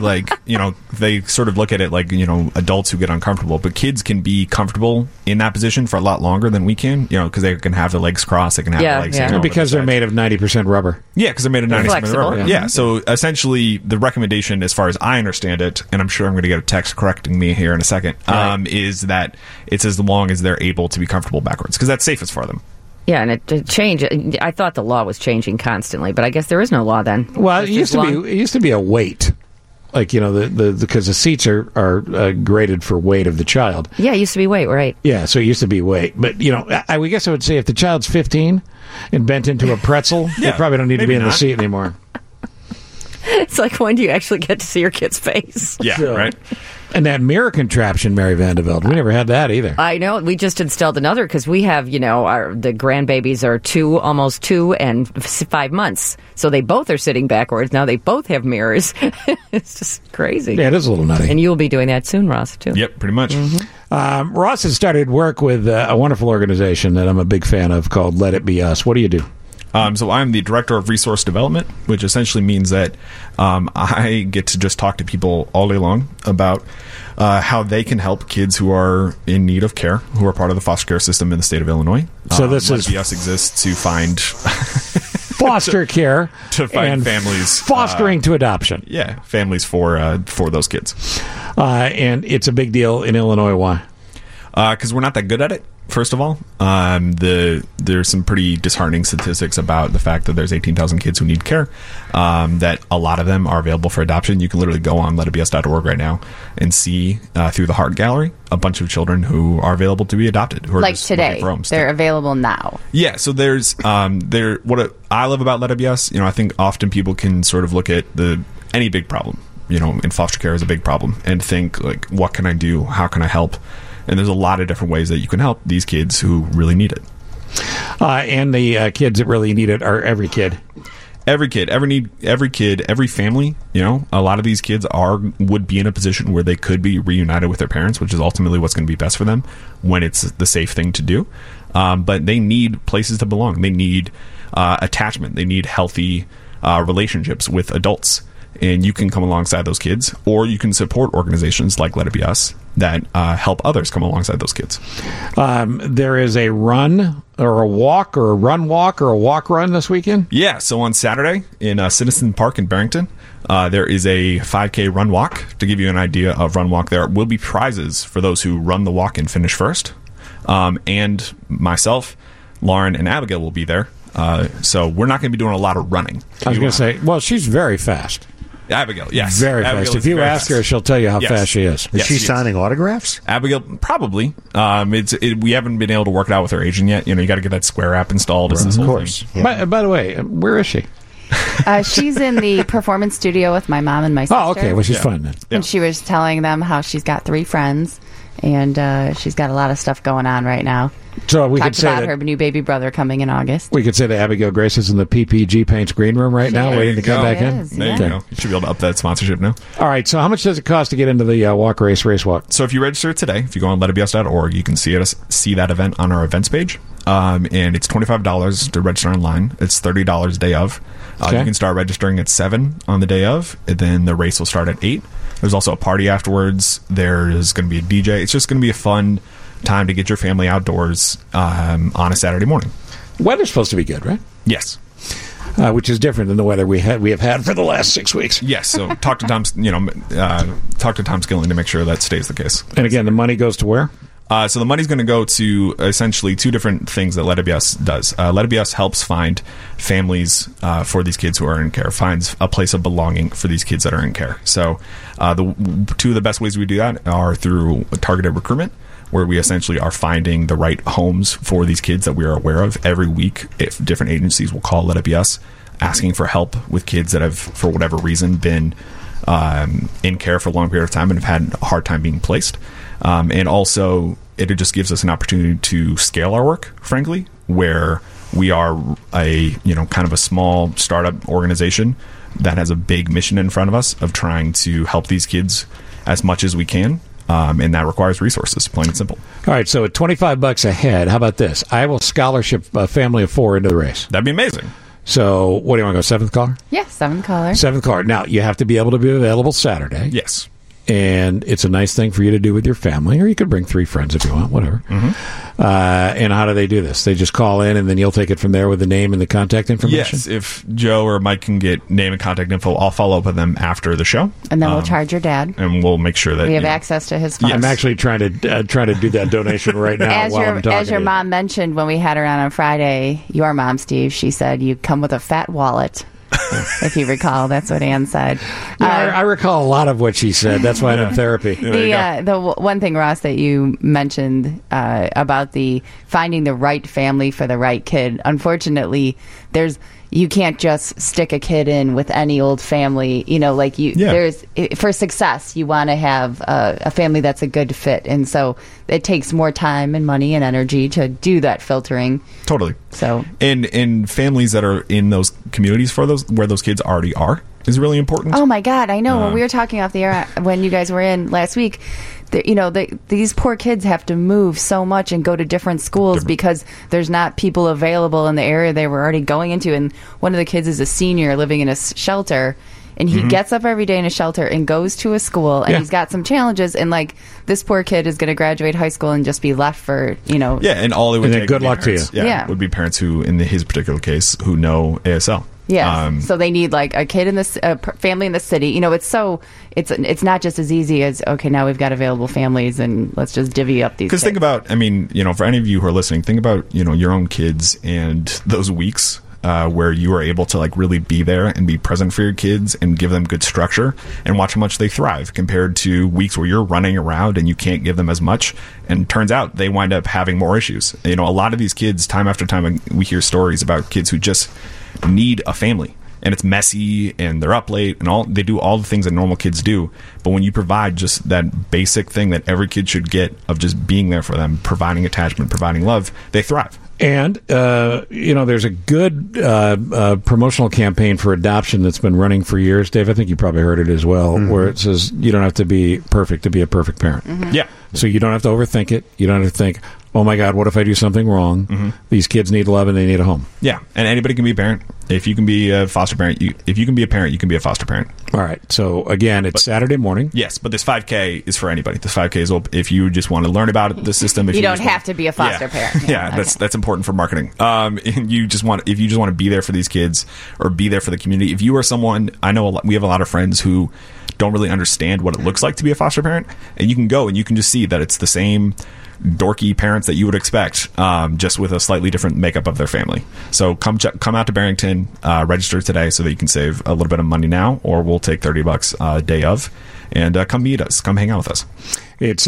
they sort of look at it like, adults who get uncomfortable. But kids can be comfortable in that position for a lot longer than we can, because they can have their legs crossed, they can have their legs... Yeah. Because they're made of 90% rubber. Yeah, because they're made of 90% rubber. Yeah, so essentially the recommendation, as far as I understand it, and I'm sure I'm going to get a text correcting me here in a second, is that it's as long as they're able to be comfortable backwards, because that's safest for them. Yeah, and it changed. I thought the law was changing constantly, but I guess there is no law then. Well, it used to be a weight. Like, because the seats are graded for weight of the child. Yeah, it used to be weight, right? Yeah, so it used to be weight. But, I guess I would say if the child's 15 and bent into a pretzel, they probably don't need to be in the seat anymore. It's like, when do you actually get to see your kid's face? Yeah, right. And that mirror contraption, Mary Vandeveld, we never had that either. I know. We just installed another because we have, the grandbabies are almost 2 and 5 months. So they both are sitting backwards. Now they both have mirrors. It's just crazy. Yeah, it is a little nutty. And you'll be doing that soon, Ross, too. Yep, pretty much. Mm-hmm. Ross has started work with a wonderful organization that I'm a big fan of called Let It Be Us. What do you do? So I'm the director of resource development, which essentially means that I get to just talk to people all day long about how they can help kids who are in need of care, who are part of the foster care system in the state of Illinois. So this Let It Be Us exists to find foster care to find and families fostering to adoption. Yeah, families for those kids. And it's a big deal in Illinois. Why? Because we're not that good at it. First of all, there's some pretty disheartening statistics about the fact that there's 18,000 kids who need care, that a lot of them are available for adoption. You can literally go on letitbeus.org right now and see through the Heart Gallery a bunch of children who are available to be adopted. Who are like just today, they're available now. Yeah, so there's I love about Let It Be Us. I think often people can sort of look at any big problem, in foster care is a big problem, and think like, what can I do? How can I help? And there's a lot of different ways that you can help these kids who really need it. And the kids that really need it are every kid. Every kid, every family. A lot of these kids would be in a position where they could be reunited with their parents, which is ultimately what's going to be best for them when it's the safe thing to do. But they need places to belong. They need attachment. They need healthy relationships with adults. And you can come alongside those kids, or you can support organizations like Let It Be Us that help others come alongside those kids. There is a run or a walk or a run walk or a walk run this weekend? Yeah, so on Saturday in Citizen Park in Barrington, there is a 5K run walk. To give you an idea of run walk, there will be prizes for those who run the walk and finish first. And myself, Lauren, and Abigail will be there. So we're not going to be doing a lot of running. I was going to say, well, she's very fast. Abigail, yes. Very Abigail fast. If you ask her, she'll tell you how fast she is. Is she signing autographs? Abigail, probably. We haven't been able to work it out with her agent yet. You got to get that Square app installed. Right. Of course. Yeah. By the way, where is she? She's in the performance studio with my mom and my sister. Oh, okay. Well, she's fun then. And she was telling them how she's got 3 friends, and she's got a lot of stuff going on right now. So we Talked could say about that her new baby brother coming in August. We could say that Abigail Grace is in the PPG Paints green room right now, waiting to come back in. There you go. You should be able to up that sponsorship now. All right. So how much does it cost to get into the race walk? So if you register today, if you go on letitbeus.org, you can see that event on our events page. And it's $25 to register online. It's $30 day of. You can start registering at 7 on the day of, and then the race will start at 8. There's also a party afterwards. There's going to be a DJ. It's just going to be a fun time to get your family outdoors on a Saturday morning. Weather's supposed to be good, right? Yes. Which is different than the weather we have had for the last 6 weeks. Yes. So talk to Tom Skilling to make sure that stays the case. And again, the money goes to where? So the money's going to go to essentially 2 different things that Let It Be Us does. Let It Be Us helps find families for these kids who are in care, finds a place of belonging for these kids that are in care. So the 2 of the best ways we do that are through targeted recruitment, where we essentially are finding the right homes for these kids that we are aware of. Every week, if different agencies will call Let It Be Us, asking for help with kids that have, for whatever reason, been in care for a long period of time and have had a hard time being placed. And also, it just gives us an opportunity to scale our work, frankly, where we are a kind of a small startup organization that has a big mission in front of us of trying to help these kids as much as we can. And that requires resources, plain and simple. All right, so at $25 a head, how about this? I will scholarship a family of 4 into the race. That'd be amazing. So what do you want to go, 7th caller? Yeah, 7th caller. 7th caller. Now, you have to be able to be available Saturday. Yes. And it's a nice thing for you to do with your family, or you could bring 3 friends if you want, whatever. Mm-hmm. And how do they do this? They just call in, and then you'll take it from there with the name and the contact information? Yes. If Joe or Mike can get name and contact info, I'll follow up with them after the show. And then we'll charge your dad. And we'll make sure that we have access to his funds. I'm actually trying to do that donation right now while I'm talking. As your mom mentioned when we had her on Friday, your mom, Steve, she said you come with a fat wallet. if you recall. That's what Ann said. I recall a lot of what she said. That's why I'm in therapy. The one thing, Ross, that you mentioned about the finding the right family for the right kid, unfortunately, you can't just stick a kid in with any old family. There's for success, you want to have a family that's a good fit, and so it takes more time and money and energy to do that filtering. Totally. So, and families that are in those communities where those kids already are is really important. Oh my God, I know. When we were talking off the air when you guys were in last week, these poor kids have to move so much and go to different schools because there's not people available in the area they were already going into. And one of the kids is a senior living in a shelter, and he gets up every day in a shelter and goes to a school, and he's got some challenges. And this poor kid is going to graduate high school and just be left for and all it would take good luck to you. Would be parents who, in his particular case, who know ASL. Yeah, so they need a kid in this family in the city. It's not just as easy as now we've got available families and let's just divvy up these. Because think about, for any of you who are listening, think about your own kids and those weeks where you are able to really be there and be present for your kids and give them good structure and watch how much they thrive compared to weeks where you're running around and you can't give them as much. And turns out they wind up having more issues. A lot of these kids, time after time, we hear stories about kids who just need a family, and it's messy and they're up late and they do all the things that normal kids do. But when you provide just that basic thing that every kid should get of just being there for them, providing attachment, providing love, they thrive. And there's a good promotional campaign for adoption that's been running for years, Dave. I think you probably heard it as well, where it says you don't have to be perfect to be a perfect parent. Yeah. So you don't have to overthink it. You don't have to think, oh my God, what if I do something wrong? These kids need love and they need a home. Yeah, and anybody can be a parent. If you can be a foster parent, if you can be a parent, you can be a foster parent. All right. So again, it's Saturday morning. Yes, but this 5K is for anybody. This 5K is if you just want to learn about the system. If you don't have to be a foster parent. Yeah, that's important for marketing. And if you just want to be there for these kids or be there for the community. If you are someone, I know we have a lot of friends who don't really understand what it looks like to be a foster parent, and you can go and you can just see that it's the same dorky parents that you would expect, just with a slightly different makeup of their family. So come out to Barrington, register today so that you can save a little bit of money now, or we'll take $30 day of, and come meet us, come hang out with us. It's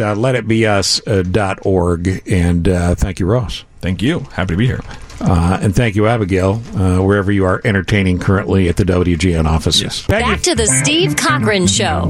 letitbeus.org, and thank you, Ross. Thank you. Happy to be here. And thank you, Abigail, wherever you are entertaining currently at the WGN offices. Yes. Back to the Steve Cochran Show.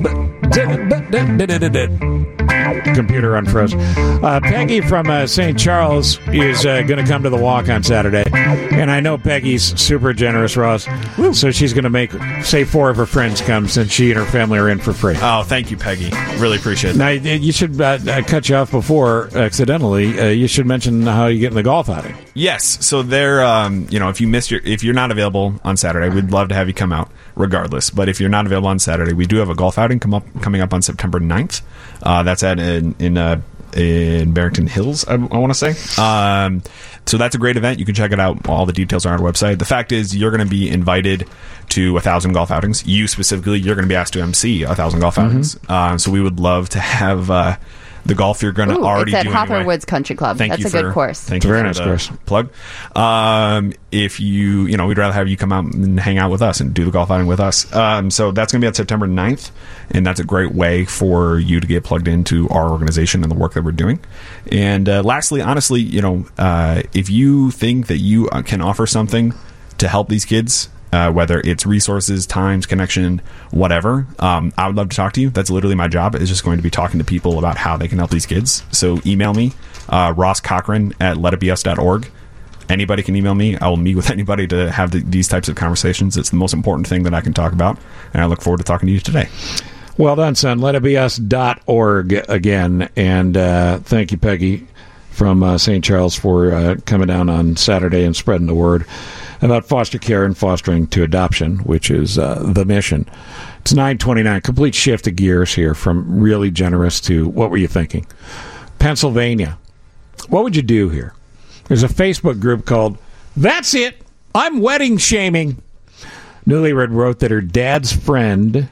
Computer unfroze. Peggy from St. Charles is going to come to the walk on Saturday. And I know Peggy's super generous, Ross. So she's going to make, say, 4 of her friends come since she and her family are in for free. Oh, thank you, Peggy. Really appreciate it. Now, you should cut you off before, accidentally. You should mention how you get in the golf outing. Yes. So there, if you're not available on Saturday, we'd love to have you come out regardless. But if you're not available on Saturday, we do have a golf outing coming up on September 9th. That's in Barrington Hills, I want to say. So that's a great event. You can check it out. All the details are on our website. The fact is, you're going to be invited to 1,000 golf outings. You specifically, you're going to be asked to MC 1,000 golf outings. So we would love to have the golf you're going to already do. It's at Hopper Woods Country Club. That's a good course. Thank you. Very nice course. Plug. If we'd rather have you come out and hang out with us and do the golf outing with us. So that's going to be on September 9th, and that's a great way for you to get plugged into our organization and the work that we're doing. And lastly, honestly, if you think that you can offer something to help these kids, whether it's resources, times, connection, whatever, I would love to talk to you. That's literally my job, is just going to be talking to people about how they can help these kids. So email me, Ross Cochran at letitbeus.org. Anybody can email me. I will meet with anybody to have these types of conversations. It's the most important thing that I can talk about, and I look forward to talking to you today. Well done, son. letitbeus.org again. And thank you, Peggy, from St. Charles, for coming down on Saturday and spreading the word about foster care and fostering to adoption, which is the mission. It's 9:29. Complete shift of gears here from really generous to what were you thinking? Pennsylvania. What would you do here? There's a Facebook group called That's It, I'm Wedding Shaming. Newlywed wrote that her dad's friend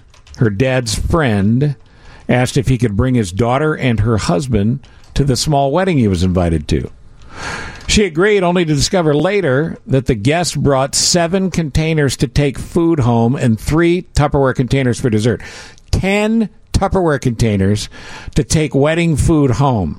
asked if he could bring his daughter and her husband to the small wedding he was invited to. She agreed, only to discover later that the guest brought 7 containers to take food home and 3 Tupperware containers for dessert. 10 Tupperware containers to take wedding food home.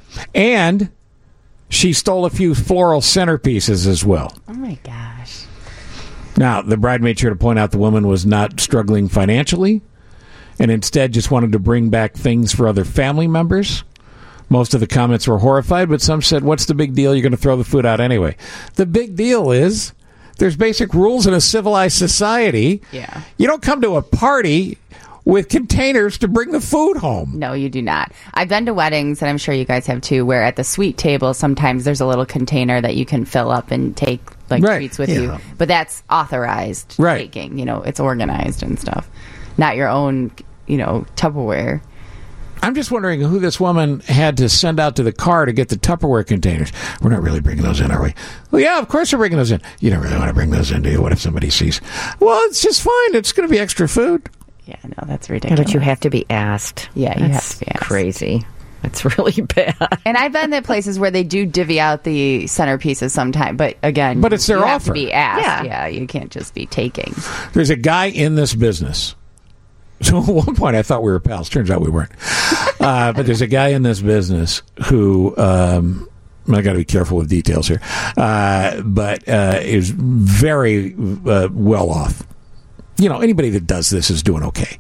And she stole a few floral centerpieces as well. Oh, my gosh. Now, the bride made sure to point out the woman was not struggling financially and instead just wanted to bring back things for other family members. Most of the comments were horrified, but some said, what's the big deal? You're going to throw the food out anyway. The big deal is there's basic rules in a civilized society. Yeah. You don't come to a party with containers to bring the food home. No, you do not. I've been to weddings, and I'm sure you guys have too, where at the suite table, sometimes there's a little container that you can fill up and take treats with you. But that's authorized taking. It's organized and stuff. Not your own, Tupperware. I'm just wondering who this woman had to send out to the car to get the Tupperware containers. We're not really bringing those in, are we? Well, yeah, of course we're bringing those in. You don't really want to bring those in, do you? What if somebody sees? Well, it's just fine. It's going to be extra food. Yeah, no, that's ridiculous. But you have to be asked. Yeah, you have to be asked. Crazy. It's really bad. And I've been at places where they do divvy out the centerpieces sometimes. But again, it's their you offer. have to be asked. Yeah, you can't just be taking. There's a guy in this business. So at one point I thought we were pals. Turns out we weren't. But there's a guy in this business who, I got to be careful with details here, but is very well off. Anybody that does this is doing okay.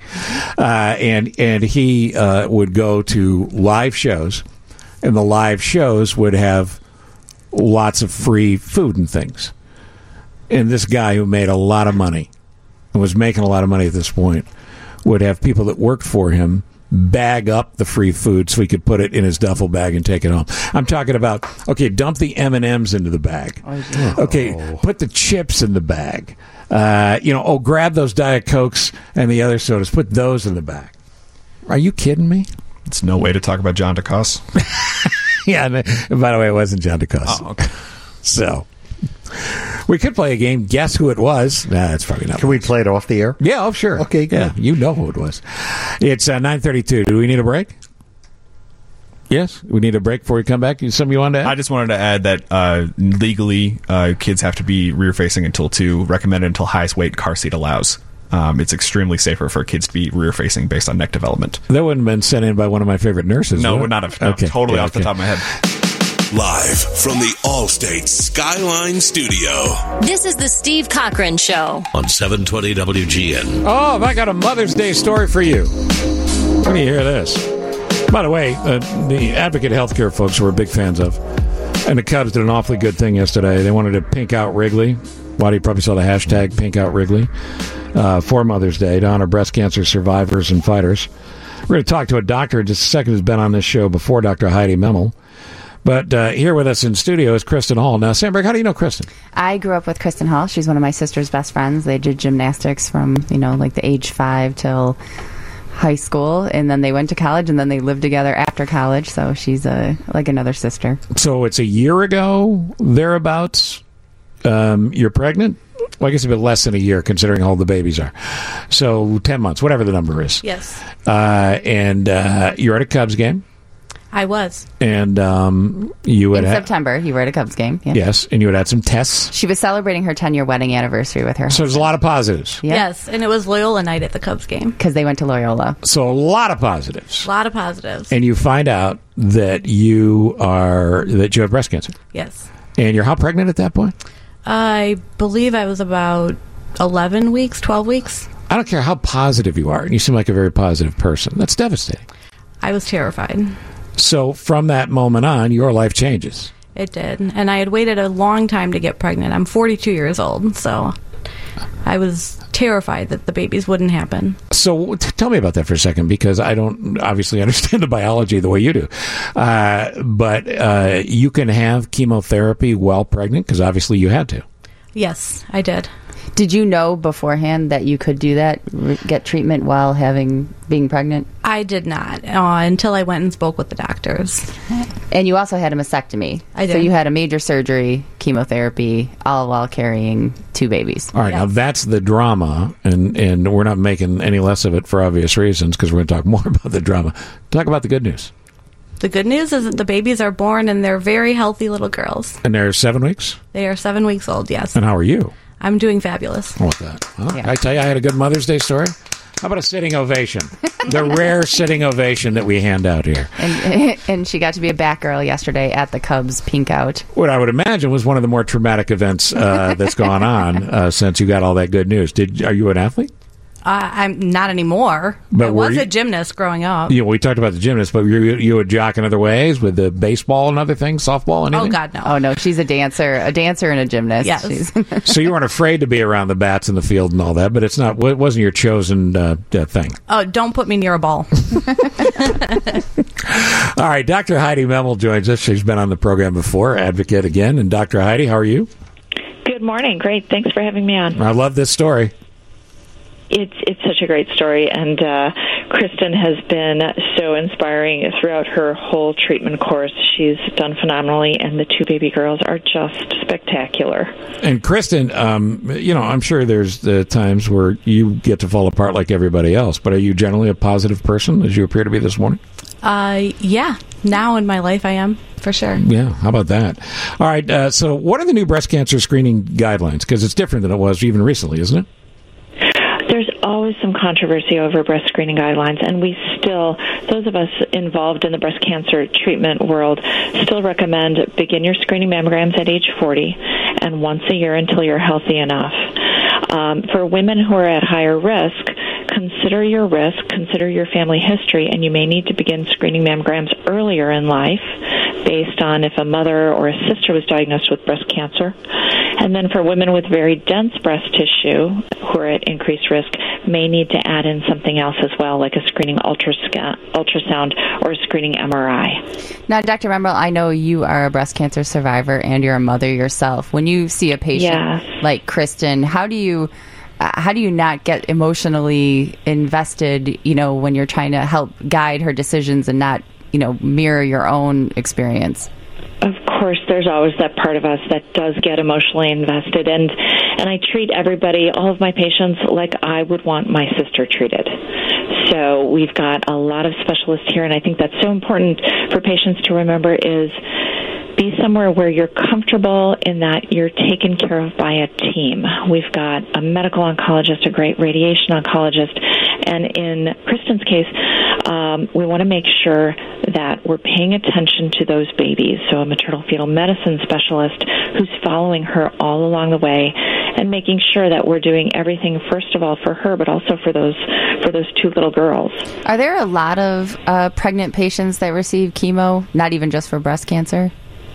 And he would go to live shows, and the live shows would have lots of free food and things. And this guy who made a lot of money, and was making a lot of money at this point, would have people that worked for him bag up the free food so he could put it in his duffel bag and take it home. I'm talking about, dump the M&Ms into the bag. Put the chips in the bag. Grab those Diet Cokes and the other sodas. Put those in the bag. Are you kidding me? It's no way to talk about John DeCoste. Yeah, and by the way, it wasn't John DeCoste. Oh, okay. So, we could play a game. Guess who it was? Nah, it's probably not. Can we play it off the air? Yeah, sure. Okay, good. Yeah, you know who it was. It's 9:32. Do we need a break? Yes, we need a break before we come back. Something you wanted to add? I just wanted to add that legally, kids have to be rear-facing until 2, recommended until highest weight car seat allows. It's extremely safer for kids to be rear-facing based on neck development. That wouldn't have been sent in by one of my favorite nurses. No, it would not have. No, okay. Totally off the top of my head. Live from the Allstate Skyline Studio. This is the Steve Cochran Show. On 720 WGN. Oh, have I got a Mother's Day story for you. Let me hear this. By the way, the Advocate Healthcare folks were big fans of. And the Cubs did an awfully good thing yesterday. They wanted to pink out Wrigley. Waddy probably saw the hashtag pink out Wrigley for Mother's Day to honor breast cancer survivors and fighters. We're going to talk to a doctor in just a second who's been on this show before, Dr. Heidi Memel. But here with us in studio is Kristen Hall. Now, Sandberg, how do you know Kristen? I grew up with Kristen Hall. She's one of my sister's best friends. They did gymnastics from, the age 5 till high school, and then they went to college, and then they lived together after college, so she's like another sister. So it's a year ago, thereabouts, you're pregnant? Well, I guess a bit less than a year, considering how old the babies are. So 10 months, whatever the number is. Yes. And you're at a Cubs game? I was. And you had... In September, you were at a Cubs game. Yeah. Yes, and you had had some tests? She was celebrating her 10-year wedding anniversary with her husband. So there's a lot of positives. Yeah. Yes, and it was Loyola night at the Cubs game. Because they went to Loyola. So a lot of positives. A lot of positives. And you find out that you have breast cancer. Yes. And you're how pregnant at that point? I believe I was about 11 weeks, 12 weeks. I don't care how positive you are, and you seem like a very positive person. That's devastating. I was terrified. So from that moment on, your life changes. It did. And I had waited a long time to get pregnant. I'm 42 years old, so I was terrified that the babies wouldn't happen. So tell me about that for a second, because I don't obviously understand the biology the way you do. But you can have chemotherapy while pregnant, because obviously you had to. Yes, I did. Did you know beforehand that you could do that, get treatment while being pregnant? I did not until I went and spoke with the doctors. And you also had a mastectomy. I did. So you had a major surgery, chemotherapy, all while carrying 2 babies. All right, Now that's the drama, and we're not making any less of it for obvious reasons, because we're going to talk more about the drama. Talk about the good news. The good news is that the babies are born and they're very healthy little girls. And they're 7 weeks? They are 7 weeks old, yes. And how are you? I'm doing fabulous. How about that? Well, I tell you, I had a good Mother's Day story. How about a sitting ovation? The rare sitting ovation that we hand out here. And she got to be a Batgirl yesterday at the Cubs pink out. What I would imagine was one of the more traumatic events that's gone on since you got all that good news. Are you an athlete? I'm not anymore. But I was a gymnast growing up. Yeah, we talked about the gymnast, but you would jock in other ways with the baseball and other things, softball, anything? Oh, God, no. Oh, no, she's a dancer and a gymnast. Yes. So you weren't afraid to be around the bats in the field and all that, but it wasn't your chosen thing. Oh, don't put me near a ball. All right, Dr. Heidi Memel joins us. She's been on the program before, advocate again. And Dr. Heidi, how are you? Good morning. Great. Thanks for having me on. I love this story. It's such a great story, and Kristen has been so inspiring throughout her whole treatment course. She's done phenomenally, and the two baby girls are just spectacular. And Kristen, I'm sure there's the times where you get to fall apart like everybody else, but are you generally a positive person, as you appear to be this morning? Yeah. Now in my life, I am, for sure. Yeah, how about that? All right, so what are the new breast cancer screening guidelines? Because it's different than it was even recently, isn't it? There's always some controversy over breast screening guidelines, and we still, those of us involved in the breast cancer treatment world, still recommend begin your screening mammograms at age 40 and once a year until you're healthy enough. For women who are at higher risk, consider your risk, consider your family history, and you may need to begin screening mammograms earlier in life based on if a mother or a sister was diagnosed with breast cancer. And then for women with very dense breast tissue who are at increased risk, may need to add in something else as well, like a screening ultrasound or a screening MRI. Now, Dr. Memel, I know you are a breast cancer survivor and you're a mother yourself. When you see a patient like Kristen, how do you not get emotionally invested, when you're trying to help guide her decisions and not, mirror your own experience? Of course, there's always that part of us that does get emotionally invested, and I treat everybody, all of my patients, like I would want my sister treated. So we've got a lot of specialists here, and I think that's so important for patients to remember is be somewhere where you're comfortable in that you're taken care of by a team. We've got a medical oncologist, a great radiation oncologist, and in Kristen's case, we want to make sure that we're paying attention to those babies. So a maternal fetal medicine specialist who's following her all along the way and making sure that we're doing everything, first of all, for her, but also for those two little girls. Are there a lot of pregnant patients that receive chemo, not even just for breast cancer?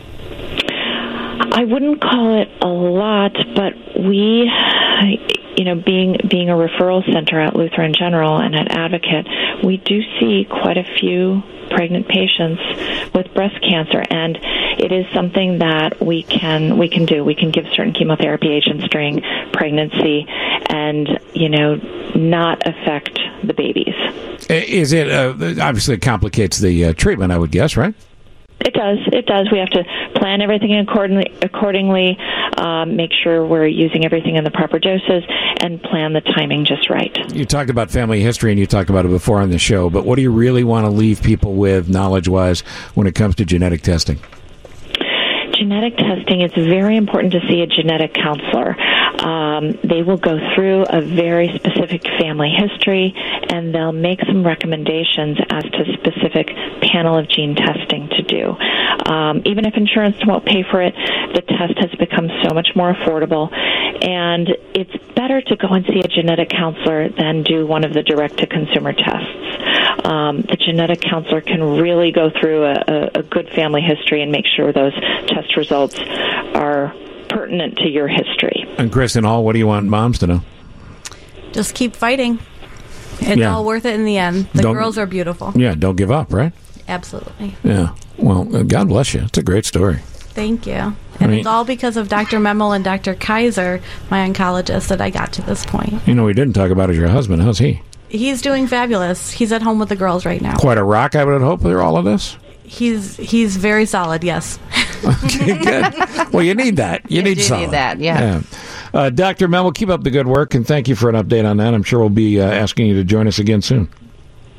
I wouldn't call it a lot, but we, being a referral center at Lutheran General and at Advocate, we do see quite a few pregnant patients with breast cancer, and it is something that we can do. We can give certain chemotherapy agents during pregnancy and, not affect the babies. Is it, obviously it complicates the treatment, I would guess, right? It does. We have to plan everything accordingly, make sure we're using everything in the proper doses, and plan the timing just right. You talked about family history, and you talked about it before on the show, but what do you really want to leave people with, knowledge-wise, when it comes to genetic testing? Genetic testing, it's very important to see a genetic counselor. They will go through a very specific family history, and they'll make some recommendations as to specific panel of gene testing to do. Even if insurance won't pay for it, the test has become so much more affordable, and it's better to go and see a genetic counselor than do one of the direct-to-consumer tests. The genetic counselor can really go through a good family history and make sure those test results are pertinent to your history. And Kristen Hall, what do you want moms to know? Just keep fighting. It's all worth it in the end. The girls are beautiful. Yeah, don't give up, right? Absolutely. Yeah. Well, God bless you. It's a great story. Thank you. And it's all because of Dr. Memel and Dr. Kaiser, my oncologist, that I got to this point. We didn't talk about is your husband. How's he? He's doing fabulous. He's at home with the girls right now. Quite a rock, I would hope, through all of this? He's very solid, yes. Okay, good. Well, you need that. You need solid. Need that, yeah. Dr. Memel, keep up the good work, and thank you for an update on that. I'm sure we'll be asking you to join us again soon.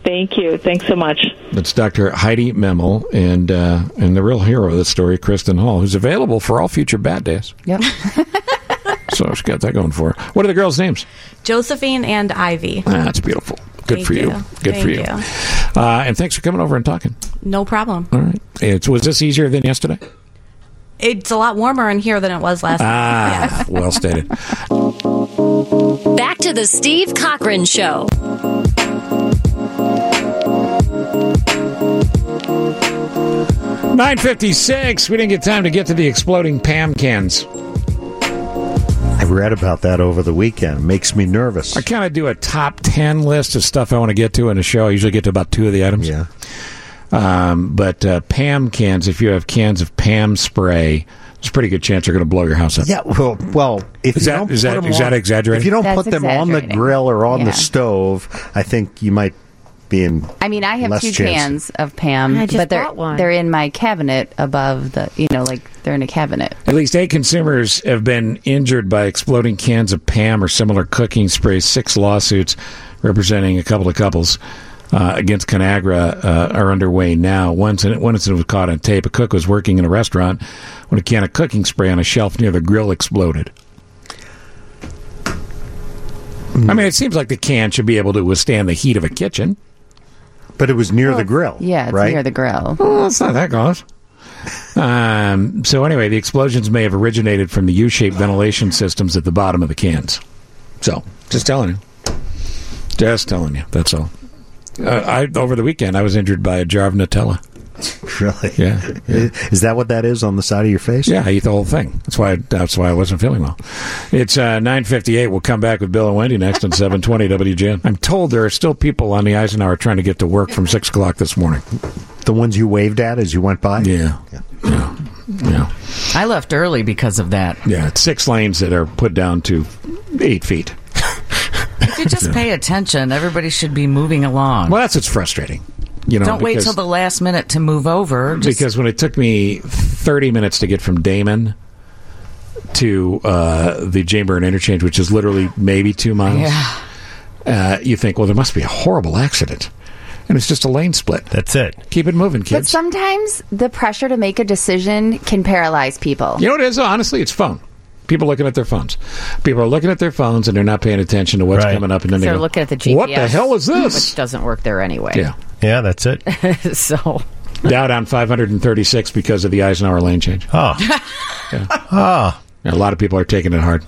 Thank you. Thanks so much. That's Dr. Heidi Memel and the real hero of the story, Kristen Hall, who's available for all future Bad Days. Yep. So she's got that going for her. What are the girls' names? Josephine and Ivy. That's beautiful. Good Thank for you. you. Good for you. And thanks for coming over and talking. No problem. All right. Was this easier than yesterday? It's a lot warmer in here than it was last night. Well stated. Back to the Steve Cochran Show. $9:56. We didn't get time to get to the exploding Pam cans. I read about that over the weekend. It makes me nervous. I kind of do a top 10 list of stuff I want to get to in a show. I usually get to about 2 of the items. Yeah. But Pam cans, if you have cans of Pam spray, there's a pretty good chance they're going to blow your house up. Yeah, well, if is you that, don't is put that, them is on, that exaggerating? If you don't That's put them on the grill or on the stove, I think you might be in. I mean, I have less 2 chance. cans of Pam, I just but bought one. they're in my cabinet above the, they're in a cabinet. At least 8 consumers have been injured by exploding cans of Pam or similar cooking sprays. 6 lawsuits representing a couple of couples against Conagra are underway now. One incident was caught on tape. A cook was working in a restaurant when a can of cooking spray on a shelf near the grill exploded. I mean, it seems like the can should be able to withstand the heat of a kitchen. But it was near the grill. Yeah, it's right? near the grill. Well, it's not that close. So anyway, the explosions may have originated from the U-shaped ventilation systems at the bottom of the cans. So, just telling you. Just telling you. That's all. Over the weekend, I was injured by a jar of Nutella. Really? Yeah. Is that what that is on the side of your face? Yeah, I eat the whole thing. That's why I wasn't feeling well. It's 9:58. We'll come back with Bill and Wendy next on 720 WGN. I'm told there are still people on the Eisenhower trying to get to work from 6 o'clock this morning. The ones you waved at as you went by? Yeah. I left early because of that. Yeah, it's 6 lanes that are put down to 8 feet. If you just pay attention, everybody should be moving along. Well, that's what's frustrating. Don't wait till the last minute to move over. Because when it took me 30 minutes to get from Damon to the Jayburn interchange, which is literally maybe 2 miles, you think, well, there must be a horrible accident. And it's just a lane split. That's it. Keep it moving, kids. But sometimes the pressure to make a decision can paralyze people. You know what it is? Honestly, it's phone. People looking at their phones. People are looking at their phones and they're not paying attention to what's coming up. And then they're they go, looking at the GPS. What the hell is this? Which doesn't work there anyway. Yeah, that's it. So Dow down 536 because of the Eisenhower lane change. Oh. Yeah, a lot of people are taking it hard.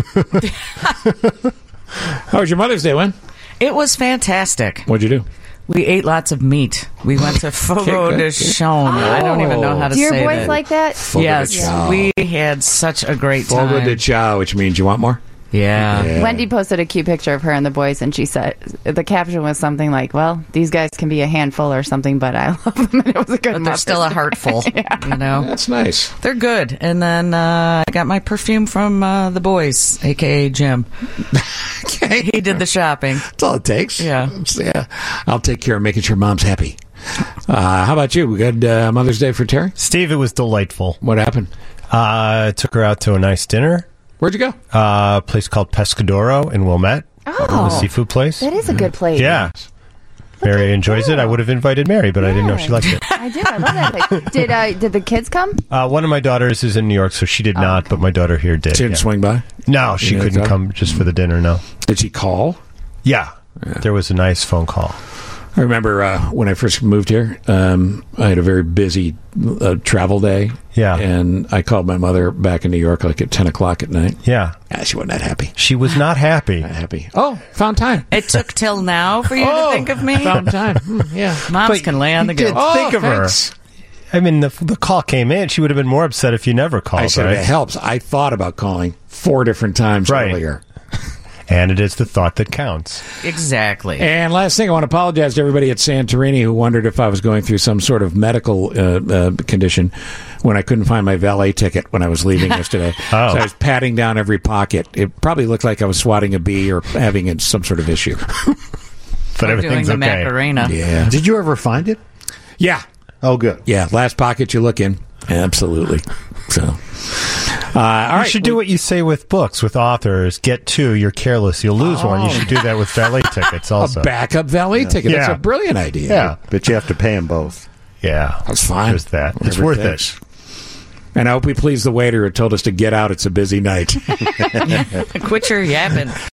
How was your Mother's Day, Wen? It was fantastic. What'd you do? We ate lots of meat. We went to Fogo de Chão. I don't even know how to Do say your boys that. like that? Yes, we had such a great time. Fogo de Chão, which means you want more? Yeah. Wendy posted a cute picture of her and the boys, and she said the caption was something like, "Well, these guys can be a handful or something, but I love them." And it was a good. But they're still a heartful. You know, that's nice. They're good. And then I got my perfume from the boys, aka Jim. Okay, he did the shopping. That's all it takes. Yeah. I'll take care of making sure Mom's happy. How about you? We got Mother's Day for Terry? Steve, it was delightful. What happened? Took her out to a nice dinner. Where'd you go? A place called Pescadoro in Wilmette. Oh. The seafood place. That is a good place. Yeah. Mary enjoys it. I would have invited Mary, but I didn't know she liked it. I do. I love that place. Did the kids come? One of my daughters is in New York, so she did not, but my daughter here did. She didn't swing by? No, she couldn't come just for the dinner, no. Did she call? Yeah. There was a nice phone call. I remember when I first moved here, I had a very busy travel day. Yeah. And I called my mother back in New York like at 10 o'clock at night. Yeah. She wasn't that happy. She was not happy. Not happy. Oh, found time. It took till now for you to think of me? Found time. Yeah. Moms can lay on the go. Think of her. I mean, the call came in. She would have been more upset if you never called. I said, right? It helps. I thought about calling 4 different times earlier. And it is the thought that counts. Exactly. And last thing, I want to apologize to everybody at Santorini who wondered if I was going through some sort of medical condition when I couldn't find my valet ticket when I was leaving yesterday. So I was patting down every pocket. It probably looked like I was swatting a bee or having some sort of issue. But everything's doing the okay. Macarena. Yeah. Did you ever find it? Yeah. Oh, good. Yeah, last pocket you look in. Absolutely. So, All you right, should do what you say with books, with authors. Get two, you're careless, you'll lose one. You should do that with valet tickets also. A backup valet ticket. That's a brilliant idea. Yeah, but you have to pay them both. Yeah. That's fine. There's that. Whatever It's worth it. And I hope we please the waiter who told us to get out. It's a busy night. Quit your yapping.